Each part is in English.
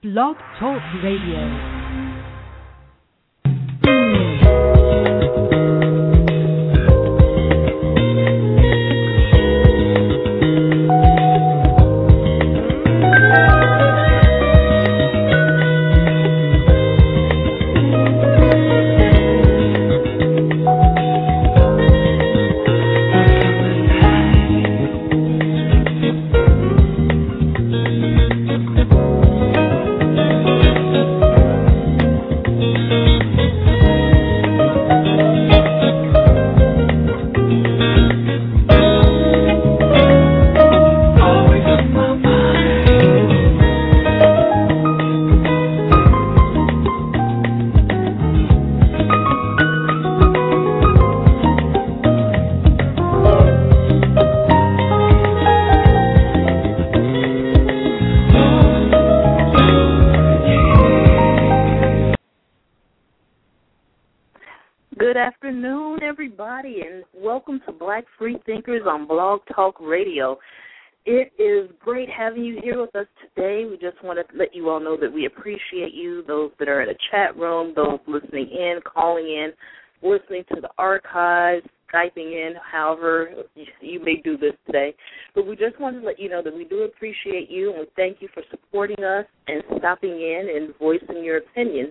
Blog Talk Radio. Good afternoon, everybody, and welcome to Black Free Thinkers on Blog Talk Radio. It is great having you here with us today. We just want to let you all know that we appreciate you, those that are in the chat room, those listening in, calling in, listening to the archives, Skyping in, however you may do this today. But we just want to let you know that we do appreciate you, and we thank you for supporting us and stopping in and voicing your opinions.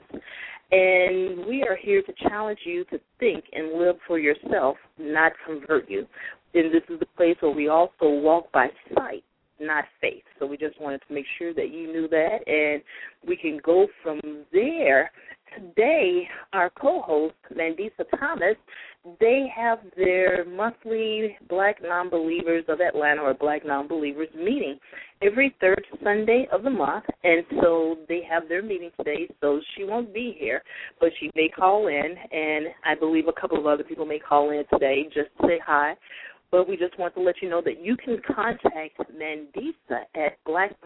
And we are here to challenge you to think and live for yourself, not convert you. And this is the place where we also walk by sight, not faith. So we just wanted to make sure that you knew that, and we can go from there. Today, our co-host, Mandisa Thomas, they have their monthly Black Non-Believers of Atlanta, or Black Non-Believers meeting, every third Sunday of the month, and so they have their meeting today, so she won't be here, but she may call in, and I believe a couple of other people may call in today just to say hi. But we just want to let you know that you can contact Mandisa at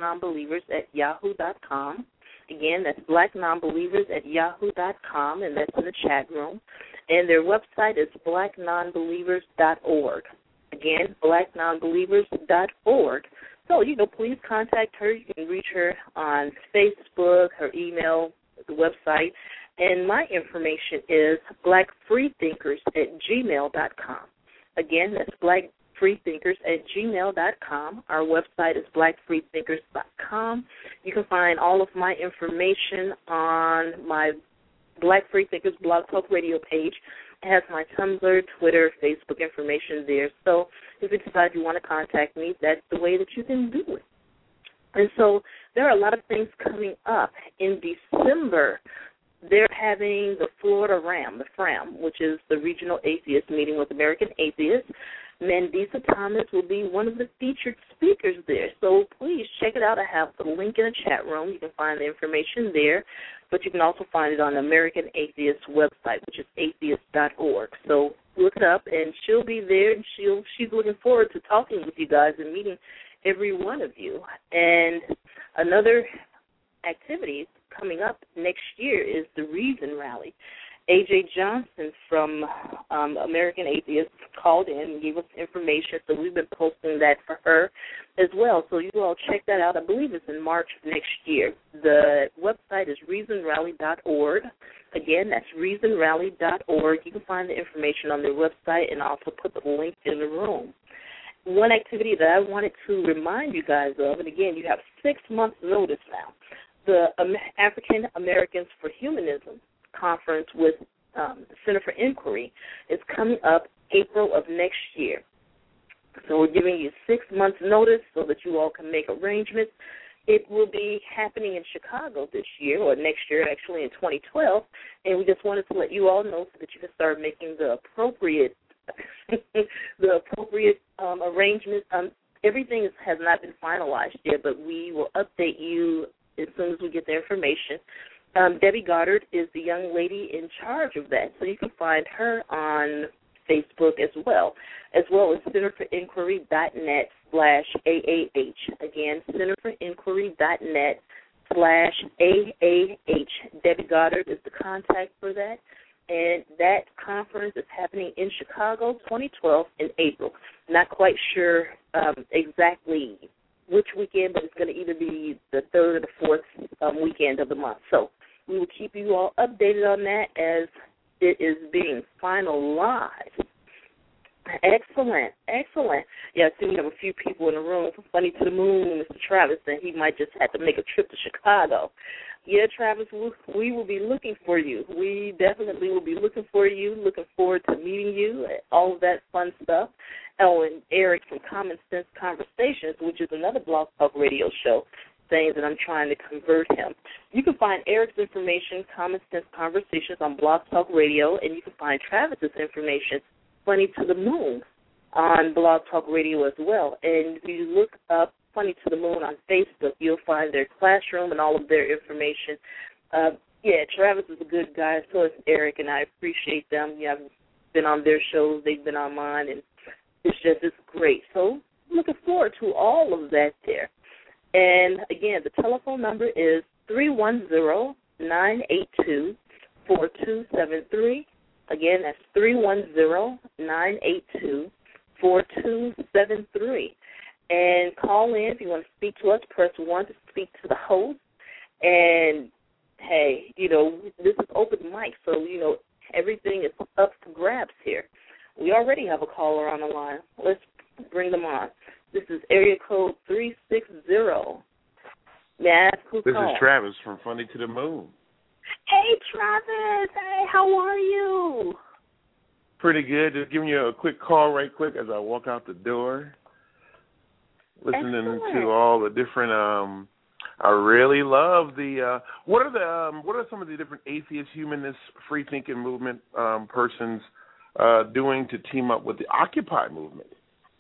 blacknonbelievers@yahoo.com. Again, that's blacknonbelievers@yahoo.com, and that's in the chat room. And their website is blacknonbelievers.org. Again, blacknonbelievers.org. So, please contact her. You can reach her on Facebook, her email, the website. And my information is blackfreethinkers@gmail.com. Again, that's blackfreethinkers@gmail.com. Our website is blackfreethinkers.com. You can find all of my information on my Black Free Thinkers Blog Talk Radio page. It has my Tumblr, Twitter, Facebook information there. So if you decide you want to contact me, that's the way that you can do it. And so there are a lot of things coming up. In December, they're having the Florida RAM, the FRAM, which is the Regional Atheist Meeting with American Atheists. Mandisa Thomas will be one of the featured speakers there. So please check it out. I have the link in the chat room. You can find the information there, but you can also find it on the American Atheist website, which is atheist.org. So look it up, and she'll be there, and she's looking forward to talking with you guys and meeting every one of you. And another activity coming up next year is the Reason Rally. A.J. Johnson from American Atheists called in and gave us information, so we've been posting that for her as well. So you all check that out. I believe it's in March of next year. The website is reasonrally.org. Again, that's reasonrally.org. You can find the information on their website and also put the link in the room. One activity that I wanted to remind you guys of, and again, you have 6 months' notice now, the African Americans for Humanism conference with the Center for Inquiry is coming up April of next year. So we're giving you 6 months' notice so that you all can make arrangements. It will be happening in Chicago this year, or next year actually in 2012, and we just wanted to let you all know so that you can start making the appropriate arrangements. Everything has not been finalized yet, but we will update you as soon as we get the information. Debbie Goddard is the young lady in charge of that, so you can find her on Facebook as well as centerforinquiry.net/AAH. Again, centerforinquiry.net/AAH. Debbie Goddard is the contact for that. And that conference is happening in Chicago, 2012, in April. Not quite sure exactly which weekend, but it's going to either be the third or the fourth weekend of the month. So we will keep you all updated on that as it is being finalized. Excellent, excellent. Yeah, I see we have a few people in the room. Funny to the moon, Mr. Travis, and he might just have to make a trip to Chicago. Yeah, Travis, we will be looking for you. We definitely will be looking for you, looking forward to meeting you, all of that fun stuff. Oh, and Eric from Common Sense Conversations, which is another Blog Talk Radio show, saying that I'm trying to convert him. You can find Eric's information, Common Sense Conversations, on Blog Talk Radio, and you can find Travis's information, Funny to the Moon, on Blog Talk Radio as well. And if you look up Funny to the Moon on Facebook, you'll find their classroom and all of their information. Yeah, Travis is a good guy, so is Eric, and I appreciate them. Yeah, I've been on their shows, they've been on mine, and it's great. So looking forward to all of that there. And, again, the telephone number is 310-982-4273. Again, that's 310-982-4273. And call in if you want to speak to us. Press 1 to speak to the host. And, hey, this is open mic, so, everything is up for grabs here. We already have a caller on the line. Let's bring them on. This is area code 360. May I ask who's calling? This is Travis from Funny to the Moon. Hey, Travis. Hey, how are you? Pretty good. Just giving you a quick call right quick as I walk out the door. Listening Excellent. to all the different, I really love the, what are some of the different atheist, humanist, free-thinking movement persons doing to team up with the Occupy movement?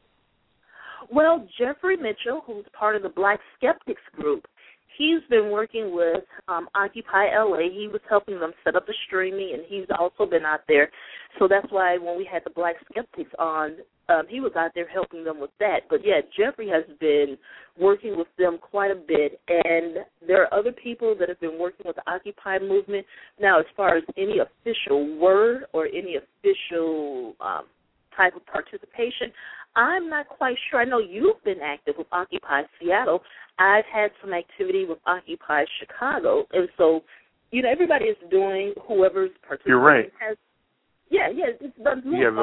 Well, Jeffrey Mitchell, who's part of the Black Skeptics group, he's been working with Occupy LA. He was helping them set up the streaming, and he's also been out there. So that's why when we had the Black Skeptics on, he was out there helping them with that. But, yeah, Jeffrey has been working with them quite a bit, and there are other people that have been working with the Occupy movement. Now, as far as any official word or any official type of participation, I'm not quite sure. I know you've been active with Occupy Seattle. I've had some activity with Occupy Chicago. And so, everybody is doing whoever's participating. You're right. It's done. You have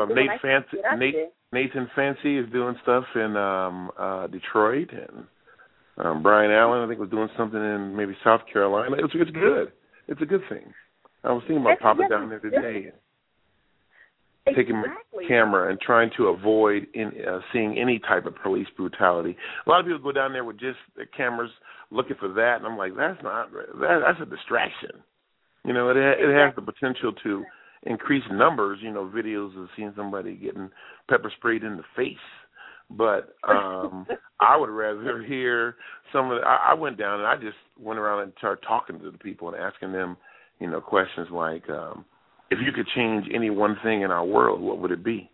Nathan Fancy is doing stuff in Detroit, and Brian Allen, I think, was doing something in maybe South Carolina. It's good. It's a good thing. I was thinking about popping down there today. Taking my camera and trying to avoid seeing any type of police brutality. A lot of people go down there with just their cameras looking for that, and I'm like, that's a distraction. It has the potential to increase numbers, videos of seeing somebody getting pepper sprayed in the face. But I would rather hear some of the, I went down and I just went around and started talking to the people and asking them, questions like, if you could change any one thing in our world, what would it be?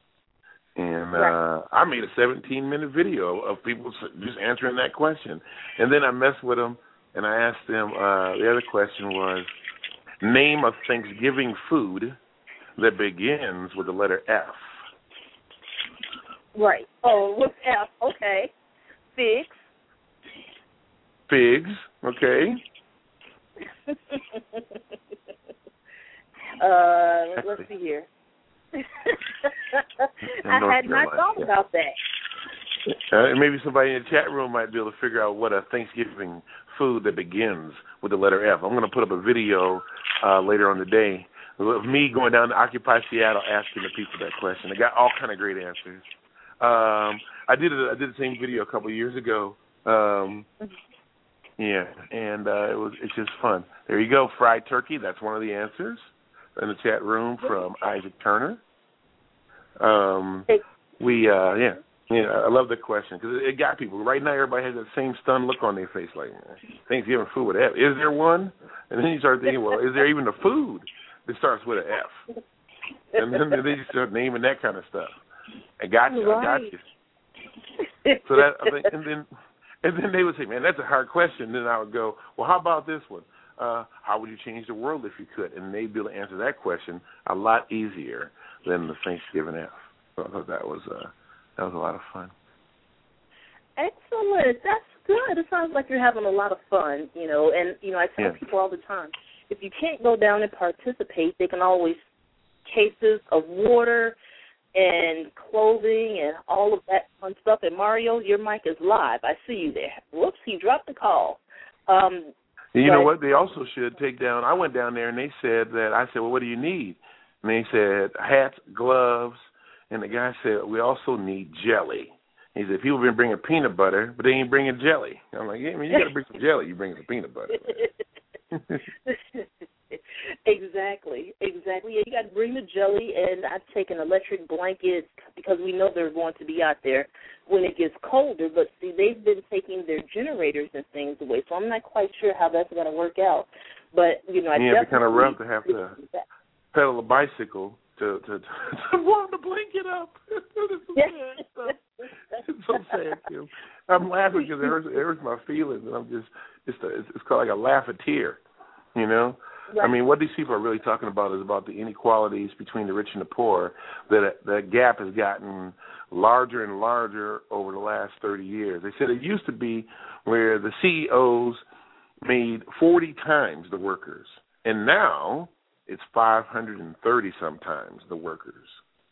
And I made a 17-minute video of people just answering that question. And then I messed with them, and I asked them, the other question was, name a Thanksgiving food that begins with the letter F. Right. Oh, with F, okay. Figs. Figs, okay. Let's see here. I had not thought about that. Maybe somebody in the chat room might be able to figure out what a Thanksgiving food that begins with the letter F. I'm going to put up a video later on today of me going down to Occupy Seattle asking the people that question. I got all kind of great answers. I did the same video a couple of years ago. Yeah, and it's just fun. There you go, fried turkey. That's one of the answers in the chat room from Isaac Turner. I love the question because it got people. Right now, everybody has that same stunned look on their face, like, Thanksgiving food with F. Is there one? And then you start thinking, well, is there even a food that starts with an F? And then they just start naming that kind of stuff. I got you. So that, and then they would say, man, that's a hard question. Then I would go, well, how about this one? How would you change the world if you could? And they'd be able to answer that question a lot easier than the Thanksgiving F. So I thought that was a lot of fun. Excellent. That's good. It sounds like you're having a lot of fun, and, I tell people all the time, if you can't go down and participate, they can always cases of water and clothing and all of that fun stuff. And Mario, your mic is live. I see you there. Whoops, he dropped the call. You know what? They also should take down. I went down there and they said that. I said, well, what do you need? And they said hats, gloves, and the guy said we also need jelly. He said people been bringing peanut butter, but they ain't bringing jelly. I'm like, yeah, I mean, you got to bring some jelly. You bring some peanut butter. Exactly. Yeah, you got to bring the jelly, and I've taken electric blankets because we know they're going to be out there when it gets colder. But see, they've been taking their generators and things away, so I'm not quite sure how that's going to work out. But I definitely it's kind of rough to have to pedal a bicycle to warm the blanket up. It's so sad, Kim. I'm laughing because it hurts my feelings, and I'm just it's called like a laugh a tear, Right. I mean, what these people are really talking about is about the inequalities between the rich and the poor. That gap has gotten larger and larger over the last 30 years. They said it used to be where the CEOs made 40 times the workers, and now it's 530 sometimes the workers.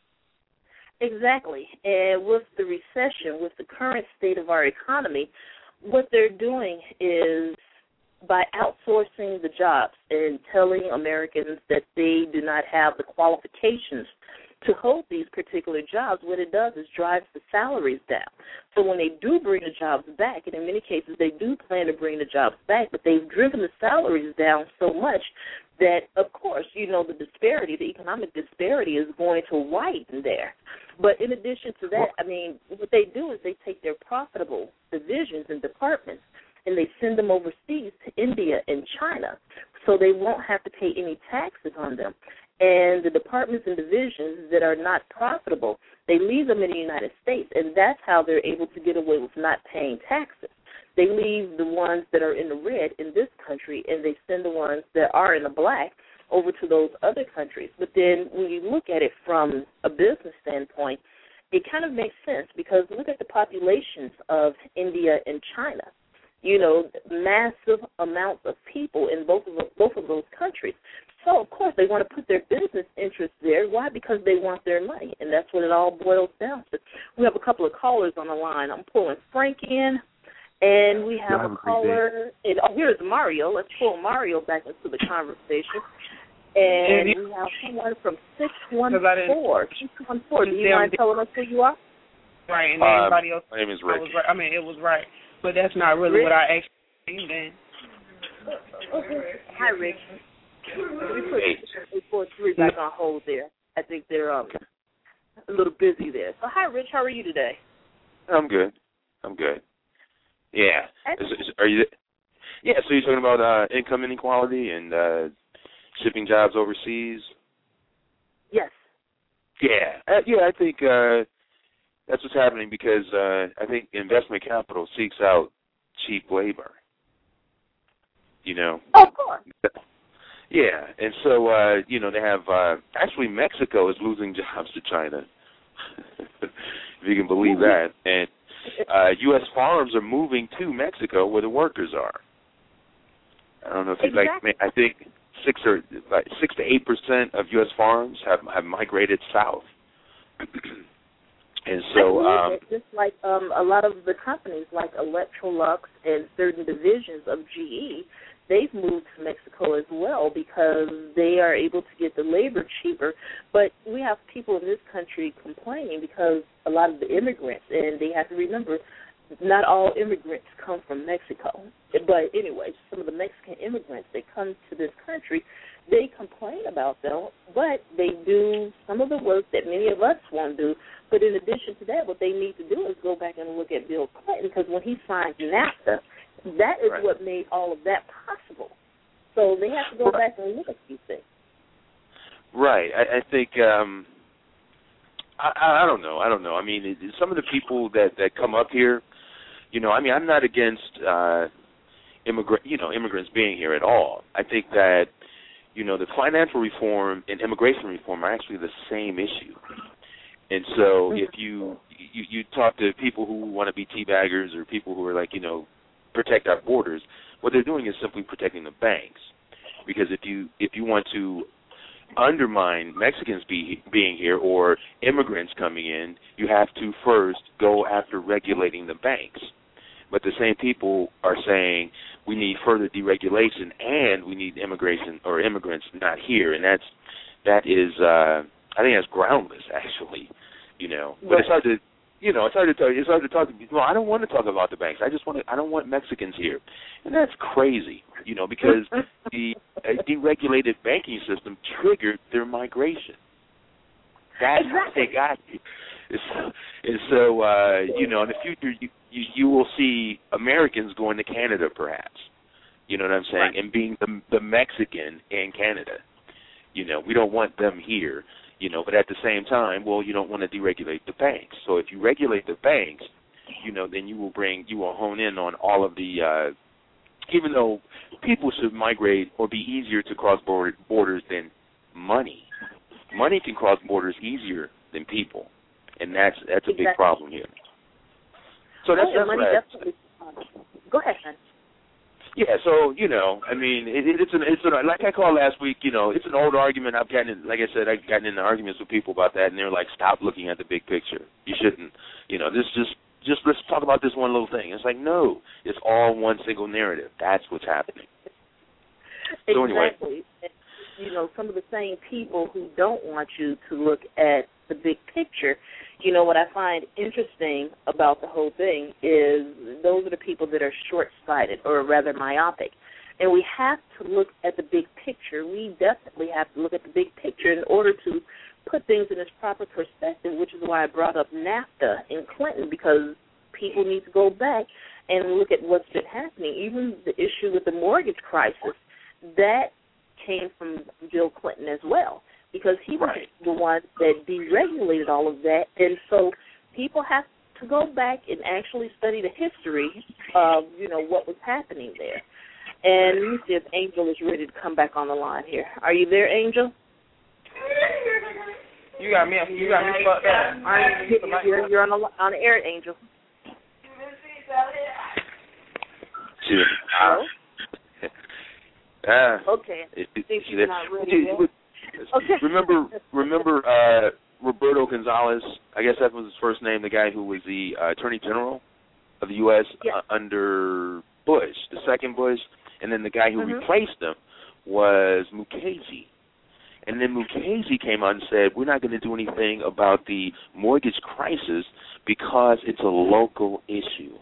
Exactly. And with the recession, with the current state of our economy, what they're doing is by outsourcing the jobs and telling Americans that they do not have the qualifications to hold these particular jobs, what it does is drives the salaries down. So when they do bring the jobs back, and in many cases they do plan to bring the jobs back, but they've driven the salaries down so much that, of course, the disparity, the economic disparity is going to widen there. But in addition to that, I mean, what they do is they take their profitable divisions and departments and they send them overseas to India and China so they won't have to pay any taxes on them. And the departments and divisions that are not profitable, they leave them in the United States, and that's how they're able to get away with not paying taxes. They leave the ones that are in the red in this country, and they send the ones that are in the black over to those other countries. But then when you look at it from a business standpoint, it kind of makes sense because look at the populations of India and China. Massive amounts of people in both of those countries. So, of course, they want to put their business interests there. Why? Because they want their money, and that's what it all boils down to. We have a couple of callers on the line. I'm pulling Frank in, and we have a caller. Here's Mario. Let's pull Mario back into the conversation. And we have someone from 614. 614. Do you mind telling us who you are? Right, and everybody else. My name is Rick. It was right. But that's not really Rick? What I actually then. Hi, Rick. We put 843 back on hold there. I think they're a little busy there. So, hi, Rich. How are you today? I'm good. Yeah. Are you? Yeah. So you're talking about income inequality and shipping jobs overseas? Yes. Yeah. I think that's what's happening because I think investment capital seeks out cheap labor. Of course. Yeah, and so, they have, actually Mexico is losing jobs to China, if you can believe that. And U.S. farms are moving to Mexico where the workers are. I don't know if exactly. I think 6 to 8% of U.S. farms have migrated south. And so, just like a lot of the companies like Electrolux and certain divisions of GE, they've moved to Mexico as well because they are able to get the labor cheaper. But we have people in this country complaining because a lot of the immigrants, and they have to remember, not all immigrants come from Mexico. But anyway, some of the Mexican immigrants that come to this country, they complain about them, but they do some of the work that many of us won't do. But in addition to that, what they need to do is go back and look at Bill Clinton because when he signed NAFTA, that is right. What made all of that possible. So they have to go back and look at these things. Right. I think I don't know. I mean, some of the people that come up here, I'm not against immigrants being here at all. I think that the financial reform and immigration reform are actually the same issue. And so if you talk to people who want to be teabaggers or people who are like, protect our borders, what they're doing is simply protecting the banks. Because if you want to undermine Mexicans being here or immigrants coming in, you have to first go after regulating the banks. But the same people are saying we need further deregulation and we need immigration or immigrants not here, and that is I think that's groundless actually, But it's hard to it's hard to talk to people. No, I don't want to talk about the banks. I don't want Mexicans here, and that's crazy, because the deregulated banking system triggered their migration. That's how they got here. And so, in the future, you will see Americans going to Canada, perhaps. You know what I'm saying? Right. And being the Mexican in Canada. We don't want them here. But at the same time, you don't want to deregulate the banks. So if you regulate the banks, then you will hone in on all of the, even though people should migrate or be easier to cross borders than money. Money can cross borders easier than people, and that's a big problem here. So that's money definitely. Go ahead, man. Yeah, so it's like I called last week. It's an old argument. I've gotten into arguments with people about that, and they're like, "Stop looking at the big picture. You shouldn't. Just let's talk about this one little thing." It's like, no, it's all one single narrative. That's what's happening. Exactly. So anyway, some of the same people who don't want you to look at the big picture. What I find interesting about the whole thing is those are the people that are short-sighted, or rather myopic. And we have to look at the big picture. We definitely have to look at the big picture in order to put things in its proper perspective, which is why I brought up NAFTA in Clinton, because people need to go back and look at what's been happening. Even the issue with the mortgage crisis, that came from Bill Clinton as well, because he was the one that deregulated all of that. And so people have to go back and actually study the history of, what was happening there. And let me see if Angel is ready to come back on the line here. Are you there, Angel? You got me fucked up. You're on the air, Angel. Okay. I think she's not ready yet. Okay. Remember Roberto Gonzalez, I guess that was his first name, the guy who was the Attorney General of the U.S. Under Bush, the second Bush, and then the guy who replaced him was Mukasey. And then Mukasey came out and said, we're not going to do anything about the mortgage crisis because it's a local issue.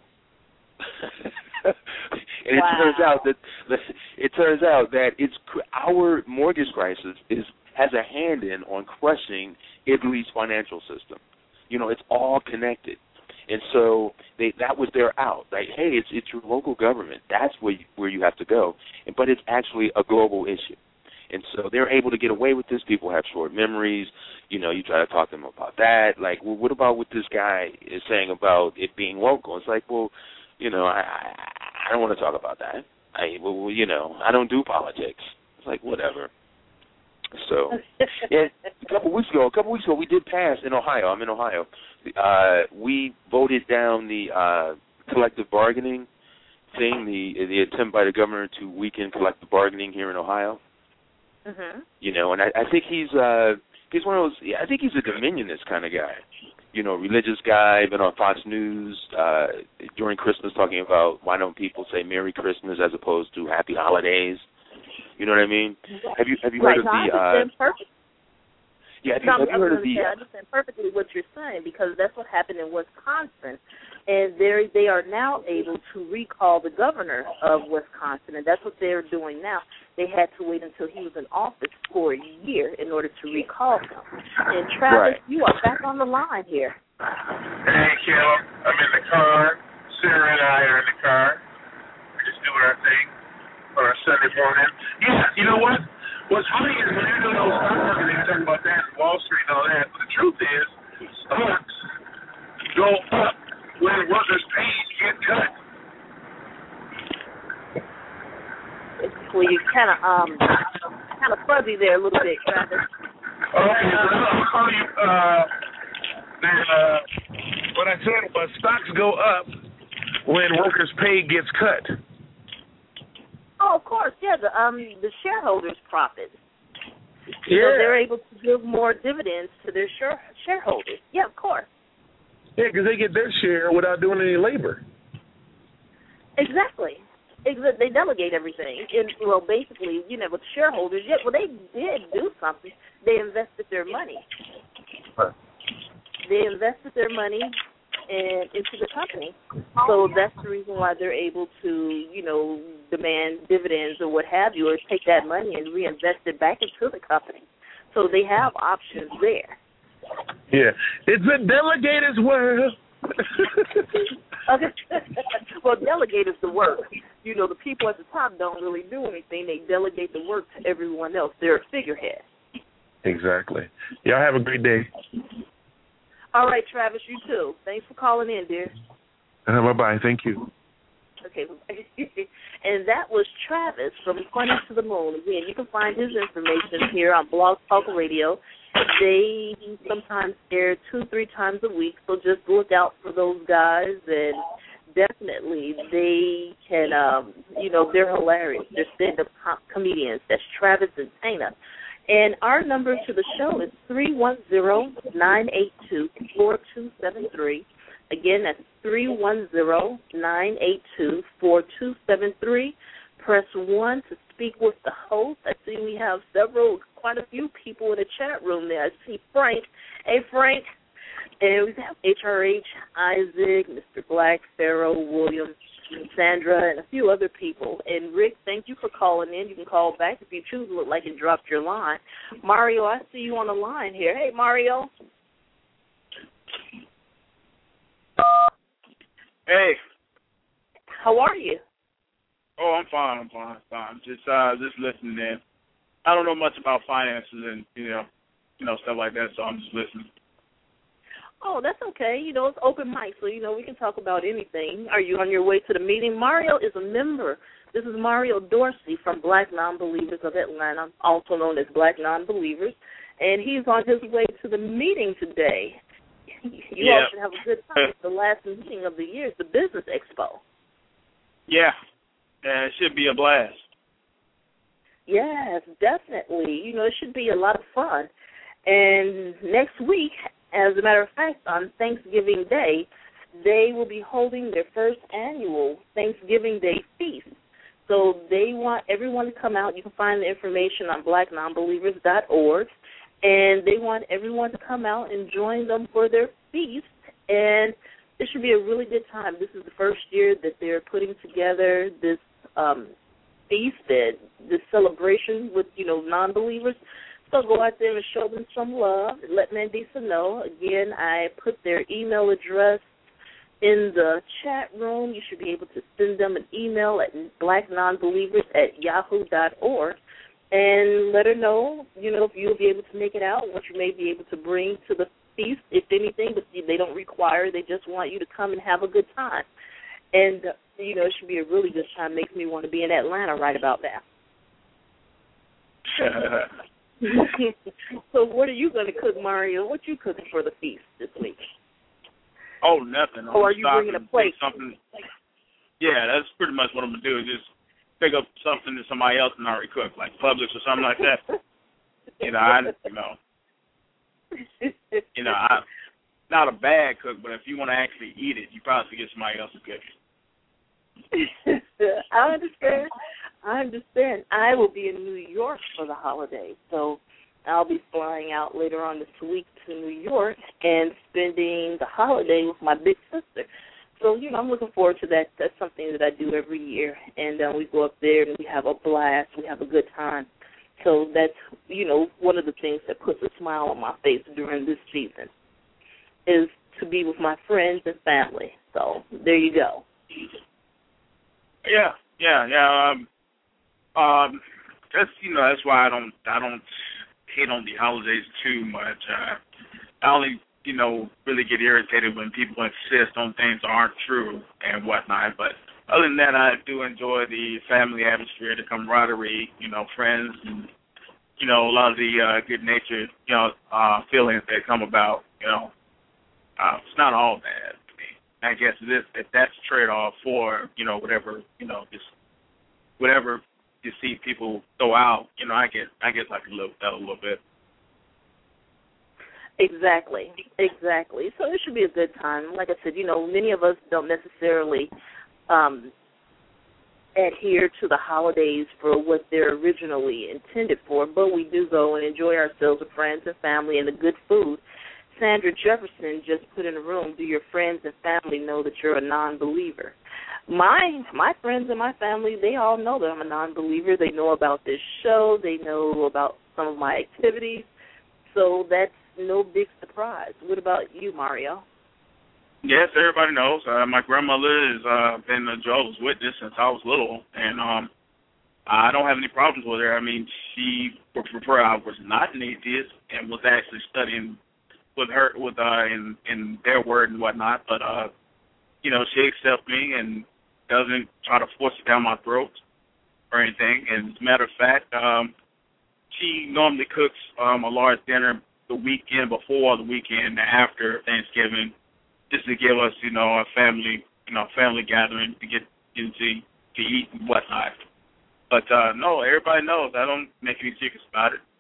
And it turns out that it's our mortgage crisis has a hand in on crushing Italy's financial system. It's all connected. And so that was their out. Like, hey, it's your local government. That's where you have to go. But it's actually a global issue. And so they're able to get away with this. People have short memories. You try to talk to them about that. Like, well, what about what this guy is saying about it being local? It's like, well, I don't want to talk about that. I don't do politics. It's like, whatever. So, yeah, a couple weeks ago, we did pass in Ohio. I'm in Ohio. We voted down the collective bargaining thing, the attempt by the governor to weaken collective bargaining here in Ohio. Mm-hmm. And I think he's one of those. I think he's a Dominionist kind of guy. Religious guy, been on Fox News during Christmas talking about why don't people say Merry Christmas as opposed to Happy Holidays. You know what I mean? Have you heard of the? I understand perfectly. Yeah, have you heard of the? I understand perfectly what you're saying, because that's what happened in Wisconsin, and they are now able to recall the governor of Wisconsin, and that's what they're doing now. They had to wait until he was in office for a year in order to recall him. And Travis, you are back on the line here. Hey, Kim, I'm in the car. Sarah and I are in the car. We're just doing our thing on our Sunday morning. Yeah, you know what? What's funny is when you're doing those stock market, they're talking about that, Wall Street and all that, but the truth is, stocks go up when workers' pays get cut. Well, you kind of fuzzy there a little bit, Travis. Okay, so I'll call you Now, what I said was stocks go up when workers' pay gets cut. Oh, of course, yeah. The shareholders' profits. Yeah. So they're able to give more dividends to their shareholders. Yeah, of course. Yeah, because they get their share without doing any labor. Exactly. They delegate everything. And, well, basically, with shareholders, they did do something. They invested their money. Right. They invested their money into the company. So that's the reason why they're able to, demand dividends or what have you, or take that money and reinvest it back into the company. So they have options there. Yeah. It's a delegator's world. Okay. Well, delegate is the work. The people at the top don't really do anything. They delegate the work to everyone else. They're a figurehead. Exactly. Y'all have a great day. All right, Travis, you too. Thanks for calling in, dear. Bye-bye. Thank you. Okay. And that was Travis from Funny to the Moon. Again, you can find his information here on Blog Talk Radio. They sometimes air 2-3 times a week, so just look out for those guys. And definitely they can, they're hilarious. They're stand-up comedians. That's Travis and Tana. And our number to the show is 310-982-4273. Again, that's 310-982-4273. Press 1 to speak with the host. I see we have quite a few people in the chat room there. I see Frank. Hey, Frank. And we have HRH, Isaac, Mr. Black, Pharaoh, William, Sandra, and a few other people. And, Rick, thank you for calling in. You can call back if you choose. Look like you dropped your line. Mario, I see you on the line here. Hey, Mario. Hey. How are you? Oh, I'm fine. Just listening in. I don't know much about finances and, stuff like that, so I'm just listening. Oh, that's okay. It's open mic, so, we can talk about anything. Are you on your way to the meeting? Mario is a member. This is Mario Dorsey from Black Nonbelievers of Atlanta, also known as Black Nonbelievers, and he's on his way to the meeting today. You all should have a good time. It's the last meeting of the year. It's the Business Expo. Yeah. It should be a blast. Yes, definitely. It should be a lot of fun. And next week, as a matter of fact, on Thanksgiving Day, they will be holding their first annual Thanksgiving Day feast. So they want everyone to come out. You can find the information on blacknonbelievers.org. And they want everyone to come out and join them for their feast. And it should be a really good time. This is the first year that they're putting together this feast, this celebration with, non-believers. So go out there and show them some love. Let Mandisa know. Again, I put their email address in the chat room. You should be able to send them an email at blacknonbelievers@yahoo.org and let her know, if you'll be able to make it out, what you may be able to bring to the feast, if anything, but they don't require. They just want you to come and have a good time. And, it should be a really good time. Makes me want to be in Atlanta right about now. So what are you going to cook, Mario? What you cooking for the feast this week? Oh, nothing. Or are you bringing a plate? Something. Yeah, that's pretty much what I'm going to do, is just pick up something that somebody else can already cook, like Publix or something like that. I'm not a bad cook, but if you want to actually eat it, you probably should get somebody else to cook it. I understand. I will be in New York for the holiday, so I'll be flying out later on this week to New York and spending the holiday with my big sister. So, I'm looking forward to that. That's something that I do every year, and we go up there and we have a blast. We have a good time. So that's, one of the things that puts a smile on my face during this season is to be with my friends and family. So there you go. Yeah. That's why I don't hate on the holidays too much. I only, really get irritated when people insist on things that aren't true and whatnot. But other than that, I do enjoy the family atmosphere, the camaraderie, friends, and, a lot of the good nature, feelings that come about, It's not all bad to me. I guess if that's a trade-off for, whatever, just whatever you see people throw out, I get like a little bit. Exactly. So it should be a good time. Like I said, many of us don't necessarily adhere to the holidays for what they're originally intended for, but we do go and enjoy ourselves with friends and family and the good food. Sandra Jefferson just put in the room, do your friends and family know that you're a non-believer? My friends and my family, they all know that I'm a non-believer. They know about this show. They know about some of my activities. So that's no big surprise. What about you, Mario? Yes, everybody knows. My grandmother has been a Jehovah's Witness since I was little, and I don't have any problems with her. I mean, she would prefer I was not an atheist and was actually studying with her in their word and whatnot. But she accepts me and doesn't try to force it down my throat or anything. And as a matter of fact, she normally cooks a large dinner the weekend before, the weekend after Thanksgiving, just to give us, a family gathering to get to eat and whatnot. But no, everybody knows. I don't make any secrets about it.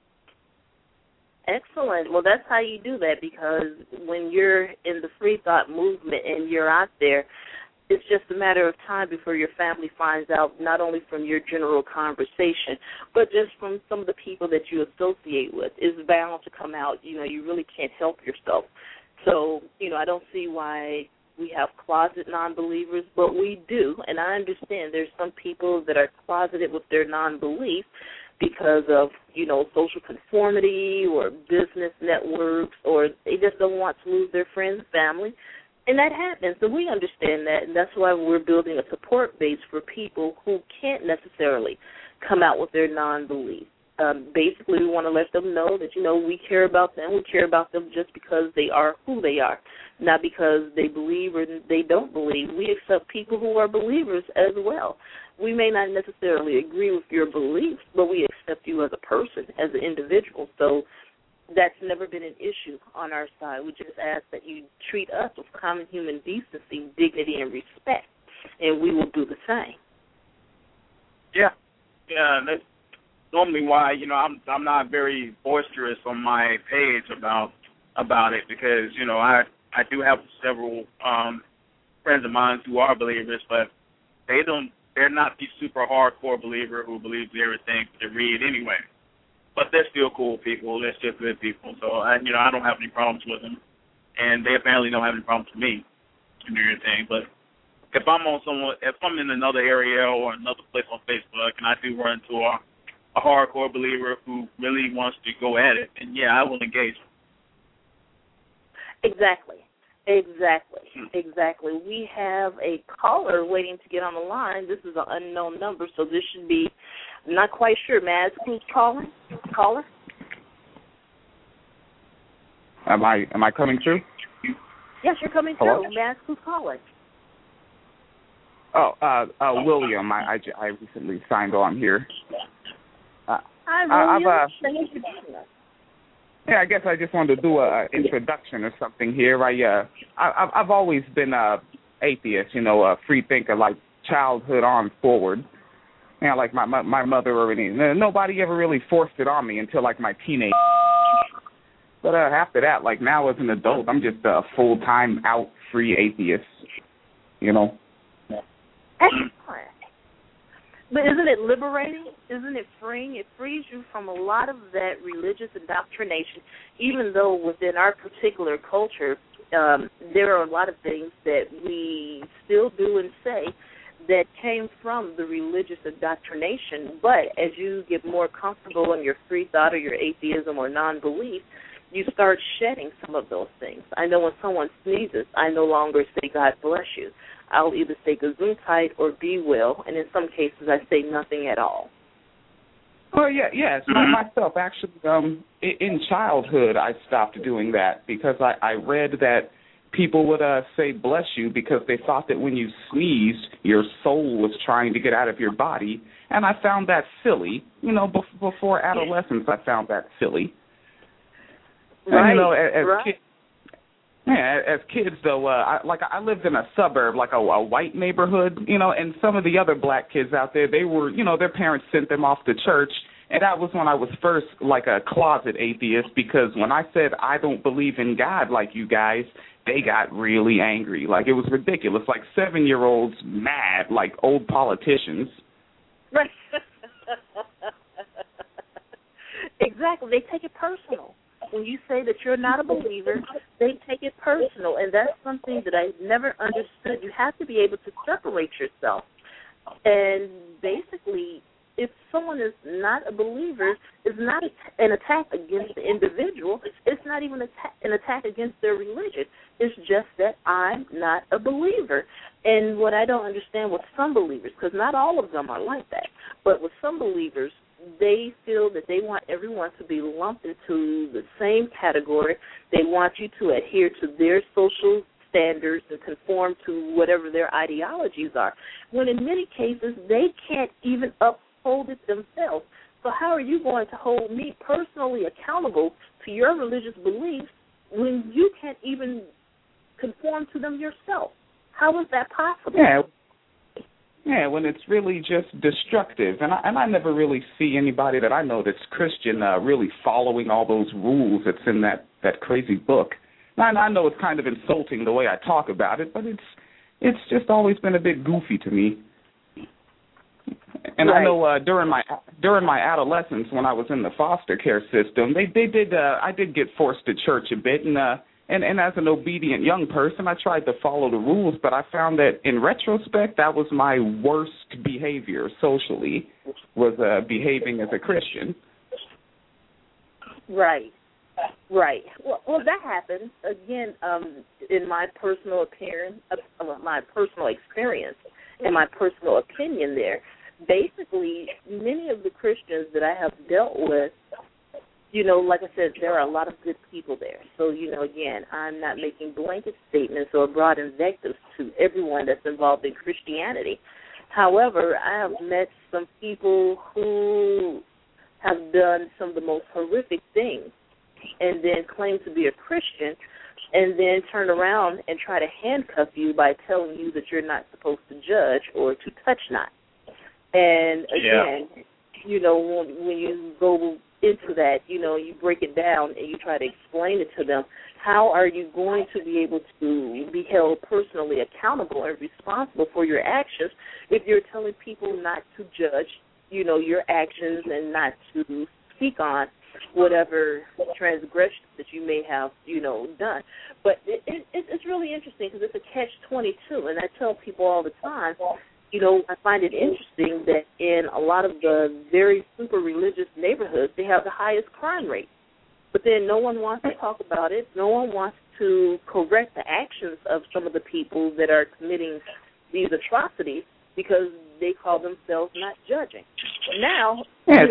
Excellent. Well, that's how you do that, because when you're in the free thought movement and you're out there, it's just a matter of time before your family finds out, not only from your general conversation, but just from some of the people that you associate with. It's bound to come out. You really can't help yourself. So, I don't see why we have closet non-believers, but we do. And I understand there's some people that are closeted with their non-belief because of, social conformity or business networks, or they just don't want to lose their friends and family. And that happens, and we understand that, and that's why we're building a support base for people who can't necessarily come out with their non-belief. Basically, we want to let them know that, we care about them. We care about them just because they are who they are, not because they believe or they don't believe. We accept people who are believers as well. We may not necessarily agree with your beliefs, but we accept you as a person, as an individual. So that's never been an issue on our side. We just ask that you treat us with common human decency, dignity, and respect, and we will do the same. Yeah, that's normally why, I'm not very boisterous on my page about it, because, I do have several friends of mine who are believers, but they're not the super hardcore believer who believes everything they read anyway. But they're still cool people. They're still good people. So, I don't have any problems with them, and they apparently don't have any problems with me and everything. But if I'm in another area or another place on Facebook, and I do run into a hardcore believer who really wants to go at it, and yeah, I will engage. Exactly. We have a caller waiting to get on the line. This is an unknown number, so this should be, I'm not quite sure. Maz, who's calling? Caller? Am I coming through? Yes, you're coming Hello? through. Maz, who's calling? William. I recently signed on here. Hi, William. Thank you for joining us. Yeah, I guess I just wanted to do an introduction or something here. I've always been a atheist, a free thinker, like childhood on forward. Like my mother already. Nobody ever really forced it on me until like my teenage. But after that, like now as an adult, I'm just a full-time out free atheist. Excellent. But isn't it liberating? Isn't it freeing? It frees you from a lot of that religious indoctrination, even though within our particular culture, there are a lot of things that we still do and say that came from the religious indoctrination. But as you get more comfortable in your free thought or your atheism or non-belief, you start shedding some of those things. I know when someone sneezes, I no longer say, God bless you. I'll either say Gesundheit or be well, and in some cases I say nothing at all. Well, yes. Myself, actually, in childhood I stopped doing that because I read that people would say bless you because they thought that when you sneezed, your soul was trying to get out of your body, and I found that silly. Before adolescence, I found that silly. Right, and, Yeah, as kids though, I lived in a suburb, like a white neighborhood, and some of the other black kids out there, they were, their parents sent them off to church, and that was when I was first like a closet atheist, because when I said I don't believe in God like you guys, they got really angry. Like, it was ridiculous, like 7-year-olds mad, like old politicians. Right. Exactly. They take it personal. When you say that you're not a believer, they take it personal, and that's something that I never understood. You have to be able to separate yourself. And basically, if someone is not a believer, it's not an attack against the individual. It's not even an attack against their religion. It's just that I'm not a believer. And what I don't understand with some believers, because not all of them are like that, but with some believers, they feel that they want everyone to be lumped into the same category. They want you to adhere to their social standards and conform to whatever their ideologies are, when in many cases they can't even uphold it themselves. So how are you going to hold me personally accountable to your religious beliefs when you can't even conform to them yourself? How is that possible? Yeah, when it's really just destructive. And I never really see anybody that I know that's Christian really following all those rules that's in that crazy book. And I know it's kind of insulting the way I talk about it, but it's just always been a bit goofy to me. And right. I know during my adolescence, when I was in the foster care system, I did get forced to church a bit, and as an obedient young person, I tried to follow the rules, but I found that in retrospect, that was my worst behavior socially, was behaving as a Christian. Right. Well, that happens again. In my personal experience, and my personal opinion, there, basically, many of the Christians that I have dealt with, like I said, there are a lot of good people there. So, again, I'm not making blanket statements or broad invectives to everyone that's involved in Christianity. However, I have met some people who have done some of the most horrific things and then claim to be a Christian and then turn around and try to handcuff you by telling you that you're not supposed to judge or to touch not. And, again, when you go into that, you break it down and you try to explain it to them. How are you going to be able to be held personally accountable and responsible for your actions if you're telling people not to judge, your actions and not to speak on whatever transgressions that you may have, done? But it's really interesting because it's a catch-22, and I tell people all the time, I find it interesting that in a lot of the very super religious neighborhoods, they have the highest crime rate. But then no one wants to talk about it. No one wants to correct the actions of some of the people that are committing these atrocities because they call themselves not judging. Now, we're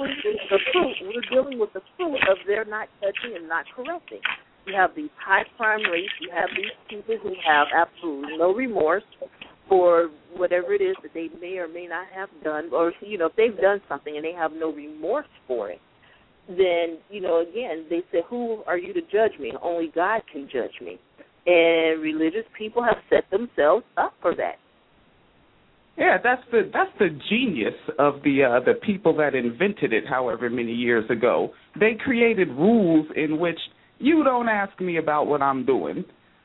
dealing with the fruit of their not touching and not correcting. You have these high crime rates. You have these people who have absolutely no remorse for whatever it is that they may or may not have done, or, if they've done something and they have no remorse for it, then, again, they say, who are you to judge me? Only God can judge me. And religious people have set themselves up for that. Yeah, that's the genius of the people that invented it however many years ago. They created rules in which you don't ask me about what I'm doing.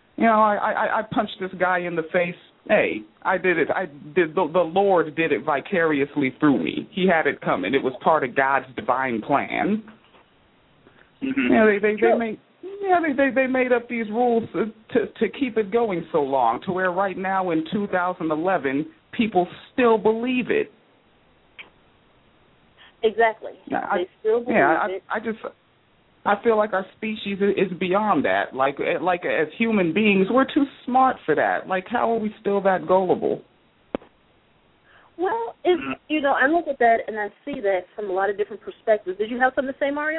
I punched this guy in the face. Hey, I did it. The Lord did it vicariously through me. He had it coming. It was part of God's divine plan. Mm-hmm. They made up these rules to keep it going so long, to where right now in 2011 people still believe it. Exactly. They still believe it. I feel like our species is beyond that. Like as human beings, we're too smart for that. Like, how are we still that gullible? Well, I look at that and I see that from a lot of different perspectives. Did you have something to say, Mario?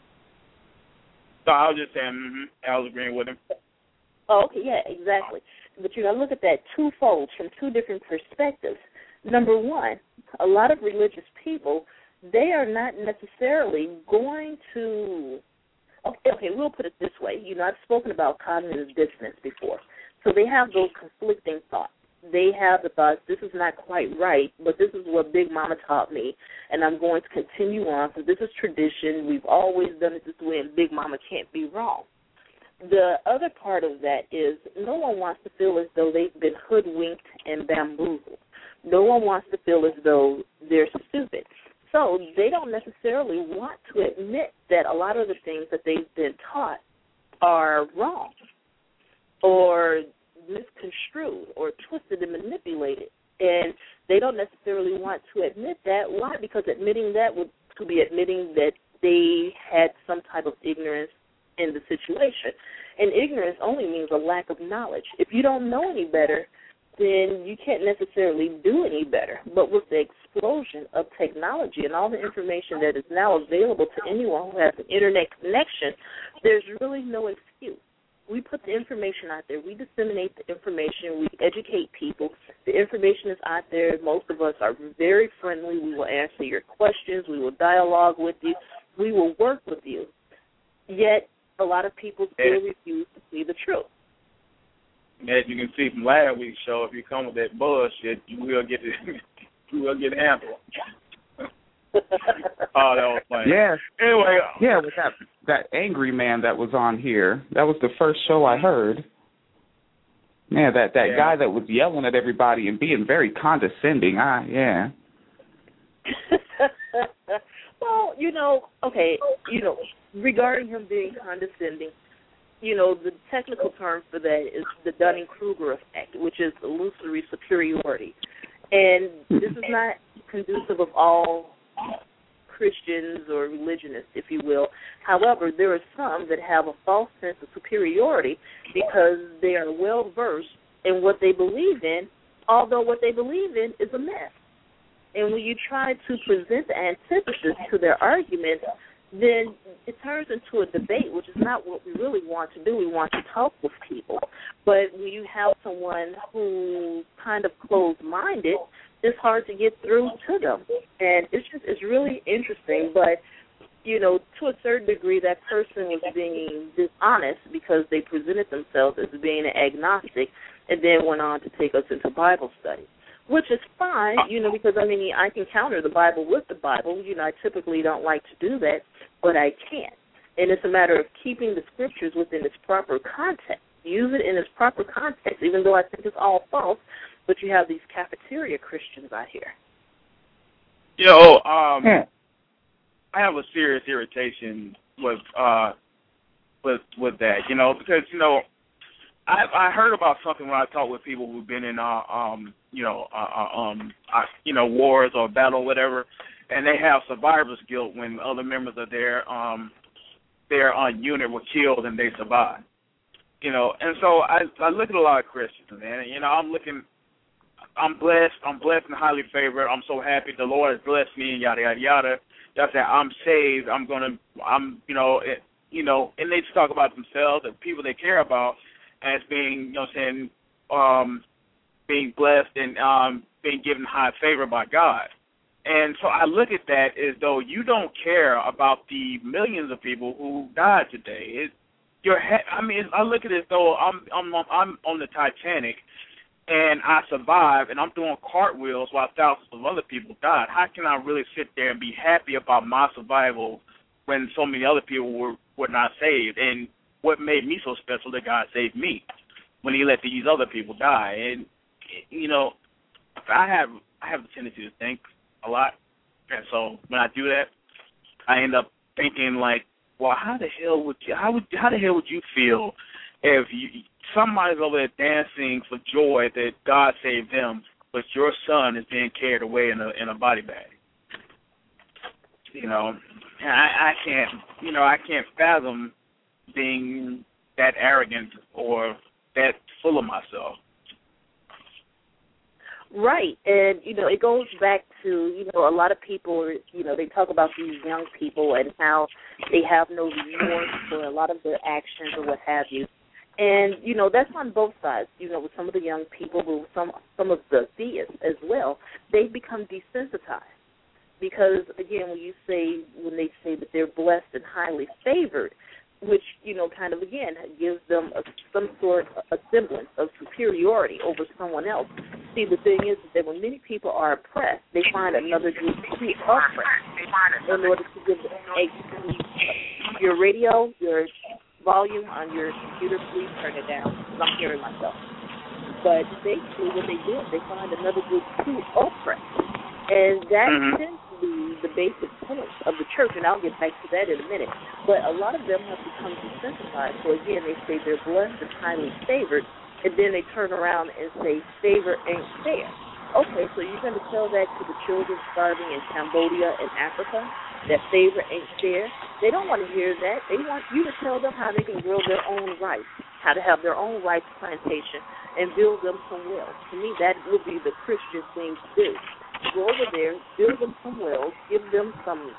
So I was just saying, I was agreeing with him. Oh, okay, yeah, exactly. But I look at that twofold from two different perspectives. Number one, a lot of religious people, they are not necessarily going to okay, we'll put it this way. I've spoken about cognitive dissonance before. So they have those conflicting thoughts. They have the thoughts, this is not quite right, but this is what Big Mama taught me, and I'm going to continue on because this is tradition. We've always done it this way, and Big Mama can't be wrong. The other part of that is no one wants to feel as though they've been hoodwinked and bamboozled. No one wants to feel as though they're stupid. So they don't necessarily want to admit that a lot of the things that they've been taught are wrong or misconstrued or twisted and manipulated. And they don't necessarily want to admit that. Why? Because admitting that would be admitting that they had some type of ignorance in the situation. And ignorance only means a lack of knowledge. If you don't know any better, then you can't necessarily do any better. But with the explosion of technology and all the information that is now available to anyone who has an internet connection, there's really no excuse. We put the information out there. We disseminate the information. We educate people. The information is out there. Most of us are very friendly. We will answer your questions. We will dialogue with you. We will work with you. Yet a lot of people still refuse to see the truth. As you can see from last week's show, if you come with that bullshit, you will get it. You will get handled. Oh, that was funny. Yeah. Anyway. Yeah, with that angry man that was on here, that was the first show I heard. Yeah, that guy that was yelling at everybody and being very condescending. Yeah. Well, regarding him being condescending, the technical term for that is the Dunning-Kruger effect, which is illusory superiority. And this is not conducive of all Christians or religionists, if you will. However, there are some that have a false sense of superiority because they are well-versed in what they believe in, although what they believe in is a mess. And when you try to present the antithesis to their arguments, then it turns into a debate, which is not what we really want to do. We want to talk with people. But when you have someone who's kind of closed-minded, it's hard to get through to them. And it's really interesting. But, to a certain degree, that person was being dishonest because they presented themselves as being an agnostic and then went on to take us into Bible study. Which is fine, because, I can counter the Bible with the Bible. I typically don't like to do that, but I can. And it's a matter of keeping the scriptures within its proper context. Use it in its proper context, even though I think it's all false, but you have these cafeteria Christians out here. I have a serious irritation with that, because, I heard about something when I talked with people who've been in wars or battle or whatever, and they have survivor's guilt when other members of their unit were killed and they survived. And so I look at a lot of Christians, man. I'm blessed and highly favored. I'm so happy the Lord has blessed me and yada yada yada. That's that I'm saved. And they just talk about themselves and people they care about as being, being blessed and being given high favor by God. And so I look at that as though you don't care about the millions of people who died today. I look at it as though I'm on the Titanic and I survived and I'm doing cartwheels while thousands of other people died. How can I really sit there and be happy about my survival when so many other people were not saved? And what made me so special that God saved me when he let these other people die? And, I have a tendency to think a lot. And so when I do that, I end up thinking like, well, how the hell would you feel if somebody's over there dancing for joy that God saved them, but your son is being carried away in a body bag? And I can't fathom being that arrogant or that full of myself. Right, and, it goes back to, a lot of people, they talk about these young people and how they have no remorse for a lot of their actions or what have you. And, that's on both sides. With some of the young people, with some of the theists as well, they've become desensitized. Because, again, when they say that they're blessed and highly favored, which, kind of, again, gives them some sort of semblance of superiority over someone else. See, the thing is that when many people are oppressed, they find another group to oppress in order to give them your radio, your volume on your computer, please turn it down, because I'm hearing myself. But basically what they do is they find another group to oppress. And that tends to be the basic point of the church, and I'll get back to that in a minute. But a lot of them have become desensitized. So, again, they say they're blessed and highly favored, and then they turn around and say favor ain't fair. Okay, so you're going to tell that to the children starving in Cambodia and Africa, that favor ain't fair? They don't want to hear that. They want you to tell them how they can grow their own rice, how to have their own rice plantation, and build them some wells. To me, that would be the Christian thing to do. Go over there, build them some wells, give them some,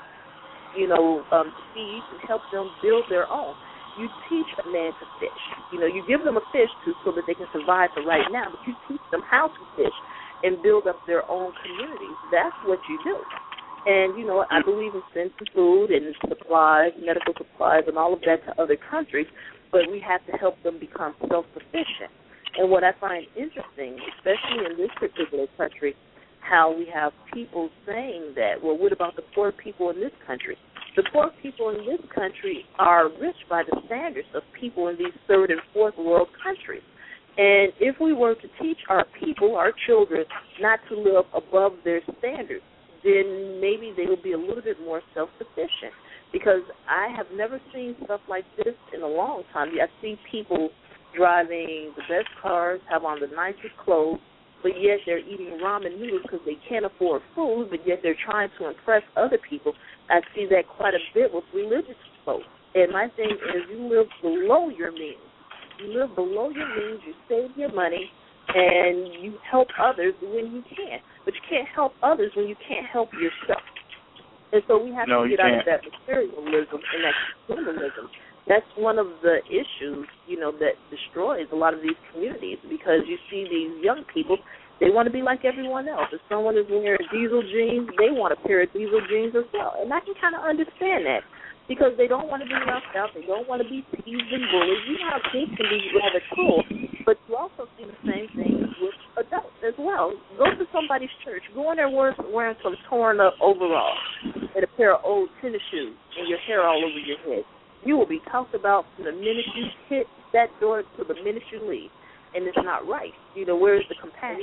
seeds, and help them build their own. You teach a man to fish. You give them a fish so that they can survive for right now, but you teach them how to fish and build up their own communities. That's what you do. And, I believe in sending food and supplies, medical supplies, and all of that to other countries, but we have to help them become self-sufficient. And what I find interesting, especially in this particular country, how we have people saying that, well, what about the poor people in this country? The poor people in this country are rich by the standards of people in these third and fourth world countries. And if we were to teach our people, our children, not to live above their standards, then maybe they will be a little bit more self-sufficient. Because I have never seen stuff like this in a long time. I see people driving the best cars, have on the nicest clothes, but yet they're eating ramen noodles because they can't afford food, but yet they're trying to impress other people. I see that quite a bit with religious folks. And my thing is, you live below your means. You live below your means, you save your money, and you help others when you can. But you can't help others when you can't help yourself. And so we have to get out of that materialism and that consumerism. That's one of the issues, that destroys a lot of these communities, because you see these young people, they want to be like everyone else. If someone is wearing diesel jeans, they want a pair of diesel jeans as well. And I can kind of understand that, because they don't want to be left out. They don't want to be teased and bullied. You know how kids can be rather cruel, but you also see the same thing with adults as well. Go to somebody's church. Go in there wearing some torn-up overalls and a pair of old tennis shoes and your hair all over your head. You will be talked about from the minute you hit that door to the minute you leave, and it's not right. Where is the compassion?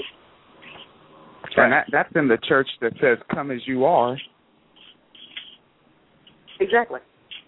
And that's in the church that says, come as you are. Exactly.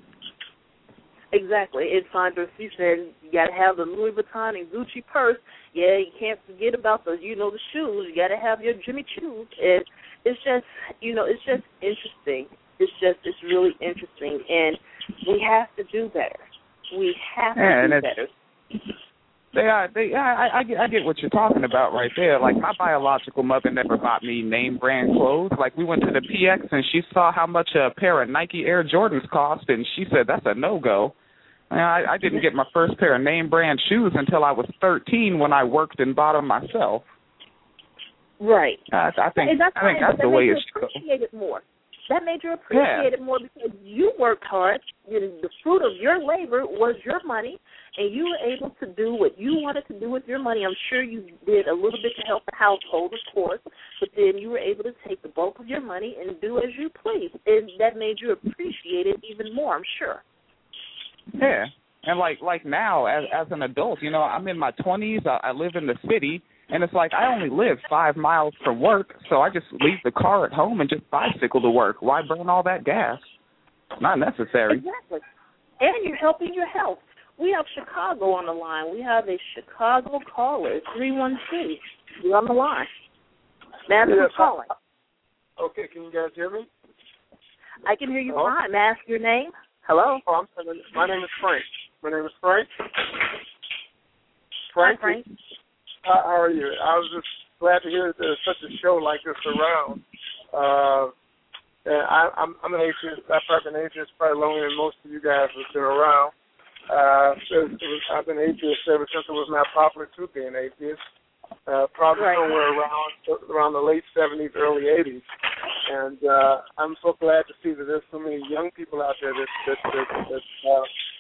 And Sandra, she said, you got to have the Louis Vuitton and Gucci purse. Yeah, you can't forget about the shoes. You got to have your Jimmy Choos. And it's just, it's just interesting. It's really interesting. And we have to do better. We have to do better. I get what you're talking about right there. Like, my biological mother never bought me name brand clothes. Like, we went to the PX and she saw how much a pair of Nike Air Jordans cost, and she said that's a no-go. I didn't get my first pair of name brand shoes until I was 13 when I worked and bought them myself. Right. I think that's the way it should go. Appreciate it more. That made you appreciate it more because you worked hard. The fruit of your labor was your money, and you were able to do what you wanted to do with your money. I'm sure you did a little bit to help the household, of course, but then you were able to take the bulk of your money and do as you please, and that made you appreciate it even more, I'm sure. Yeah, and like now, as an adult, I'm in my 20s, I live in the city, and it's like I only live 5 miles from work, so I just leave the car at home and just bicycle to work. Why burn all that gas? Not necessary. Exactly. And you're helping your health. We have Chicago on the line. We have a Chicago caller, 313. You're on the line. Ma'am, who's calling? Okay, can you guys hear me? I can hear you fine. May I ask your name? Hello? Oh, I'm sorry. My name is Frank. Frank. Hi, Frank. How are you? I was just glad to hear that there's such a show like this around. And I'm an atheist. I've been atheist probably longer than most of you guys have been around. I've been atheist ever since it was not popular to be an atheist. Probably somewhere around the late 70s, early 80s. And I'm so glad to see that there's so many young people out there that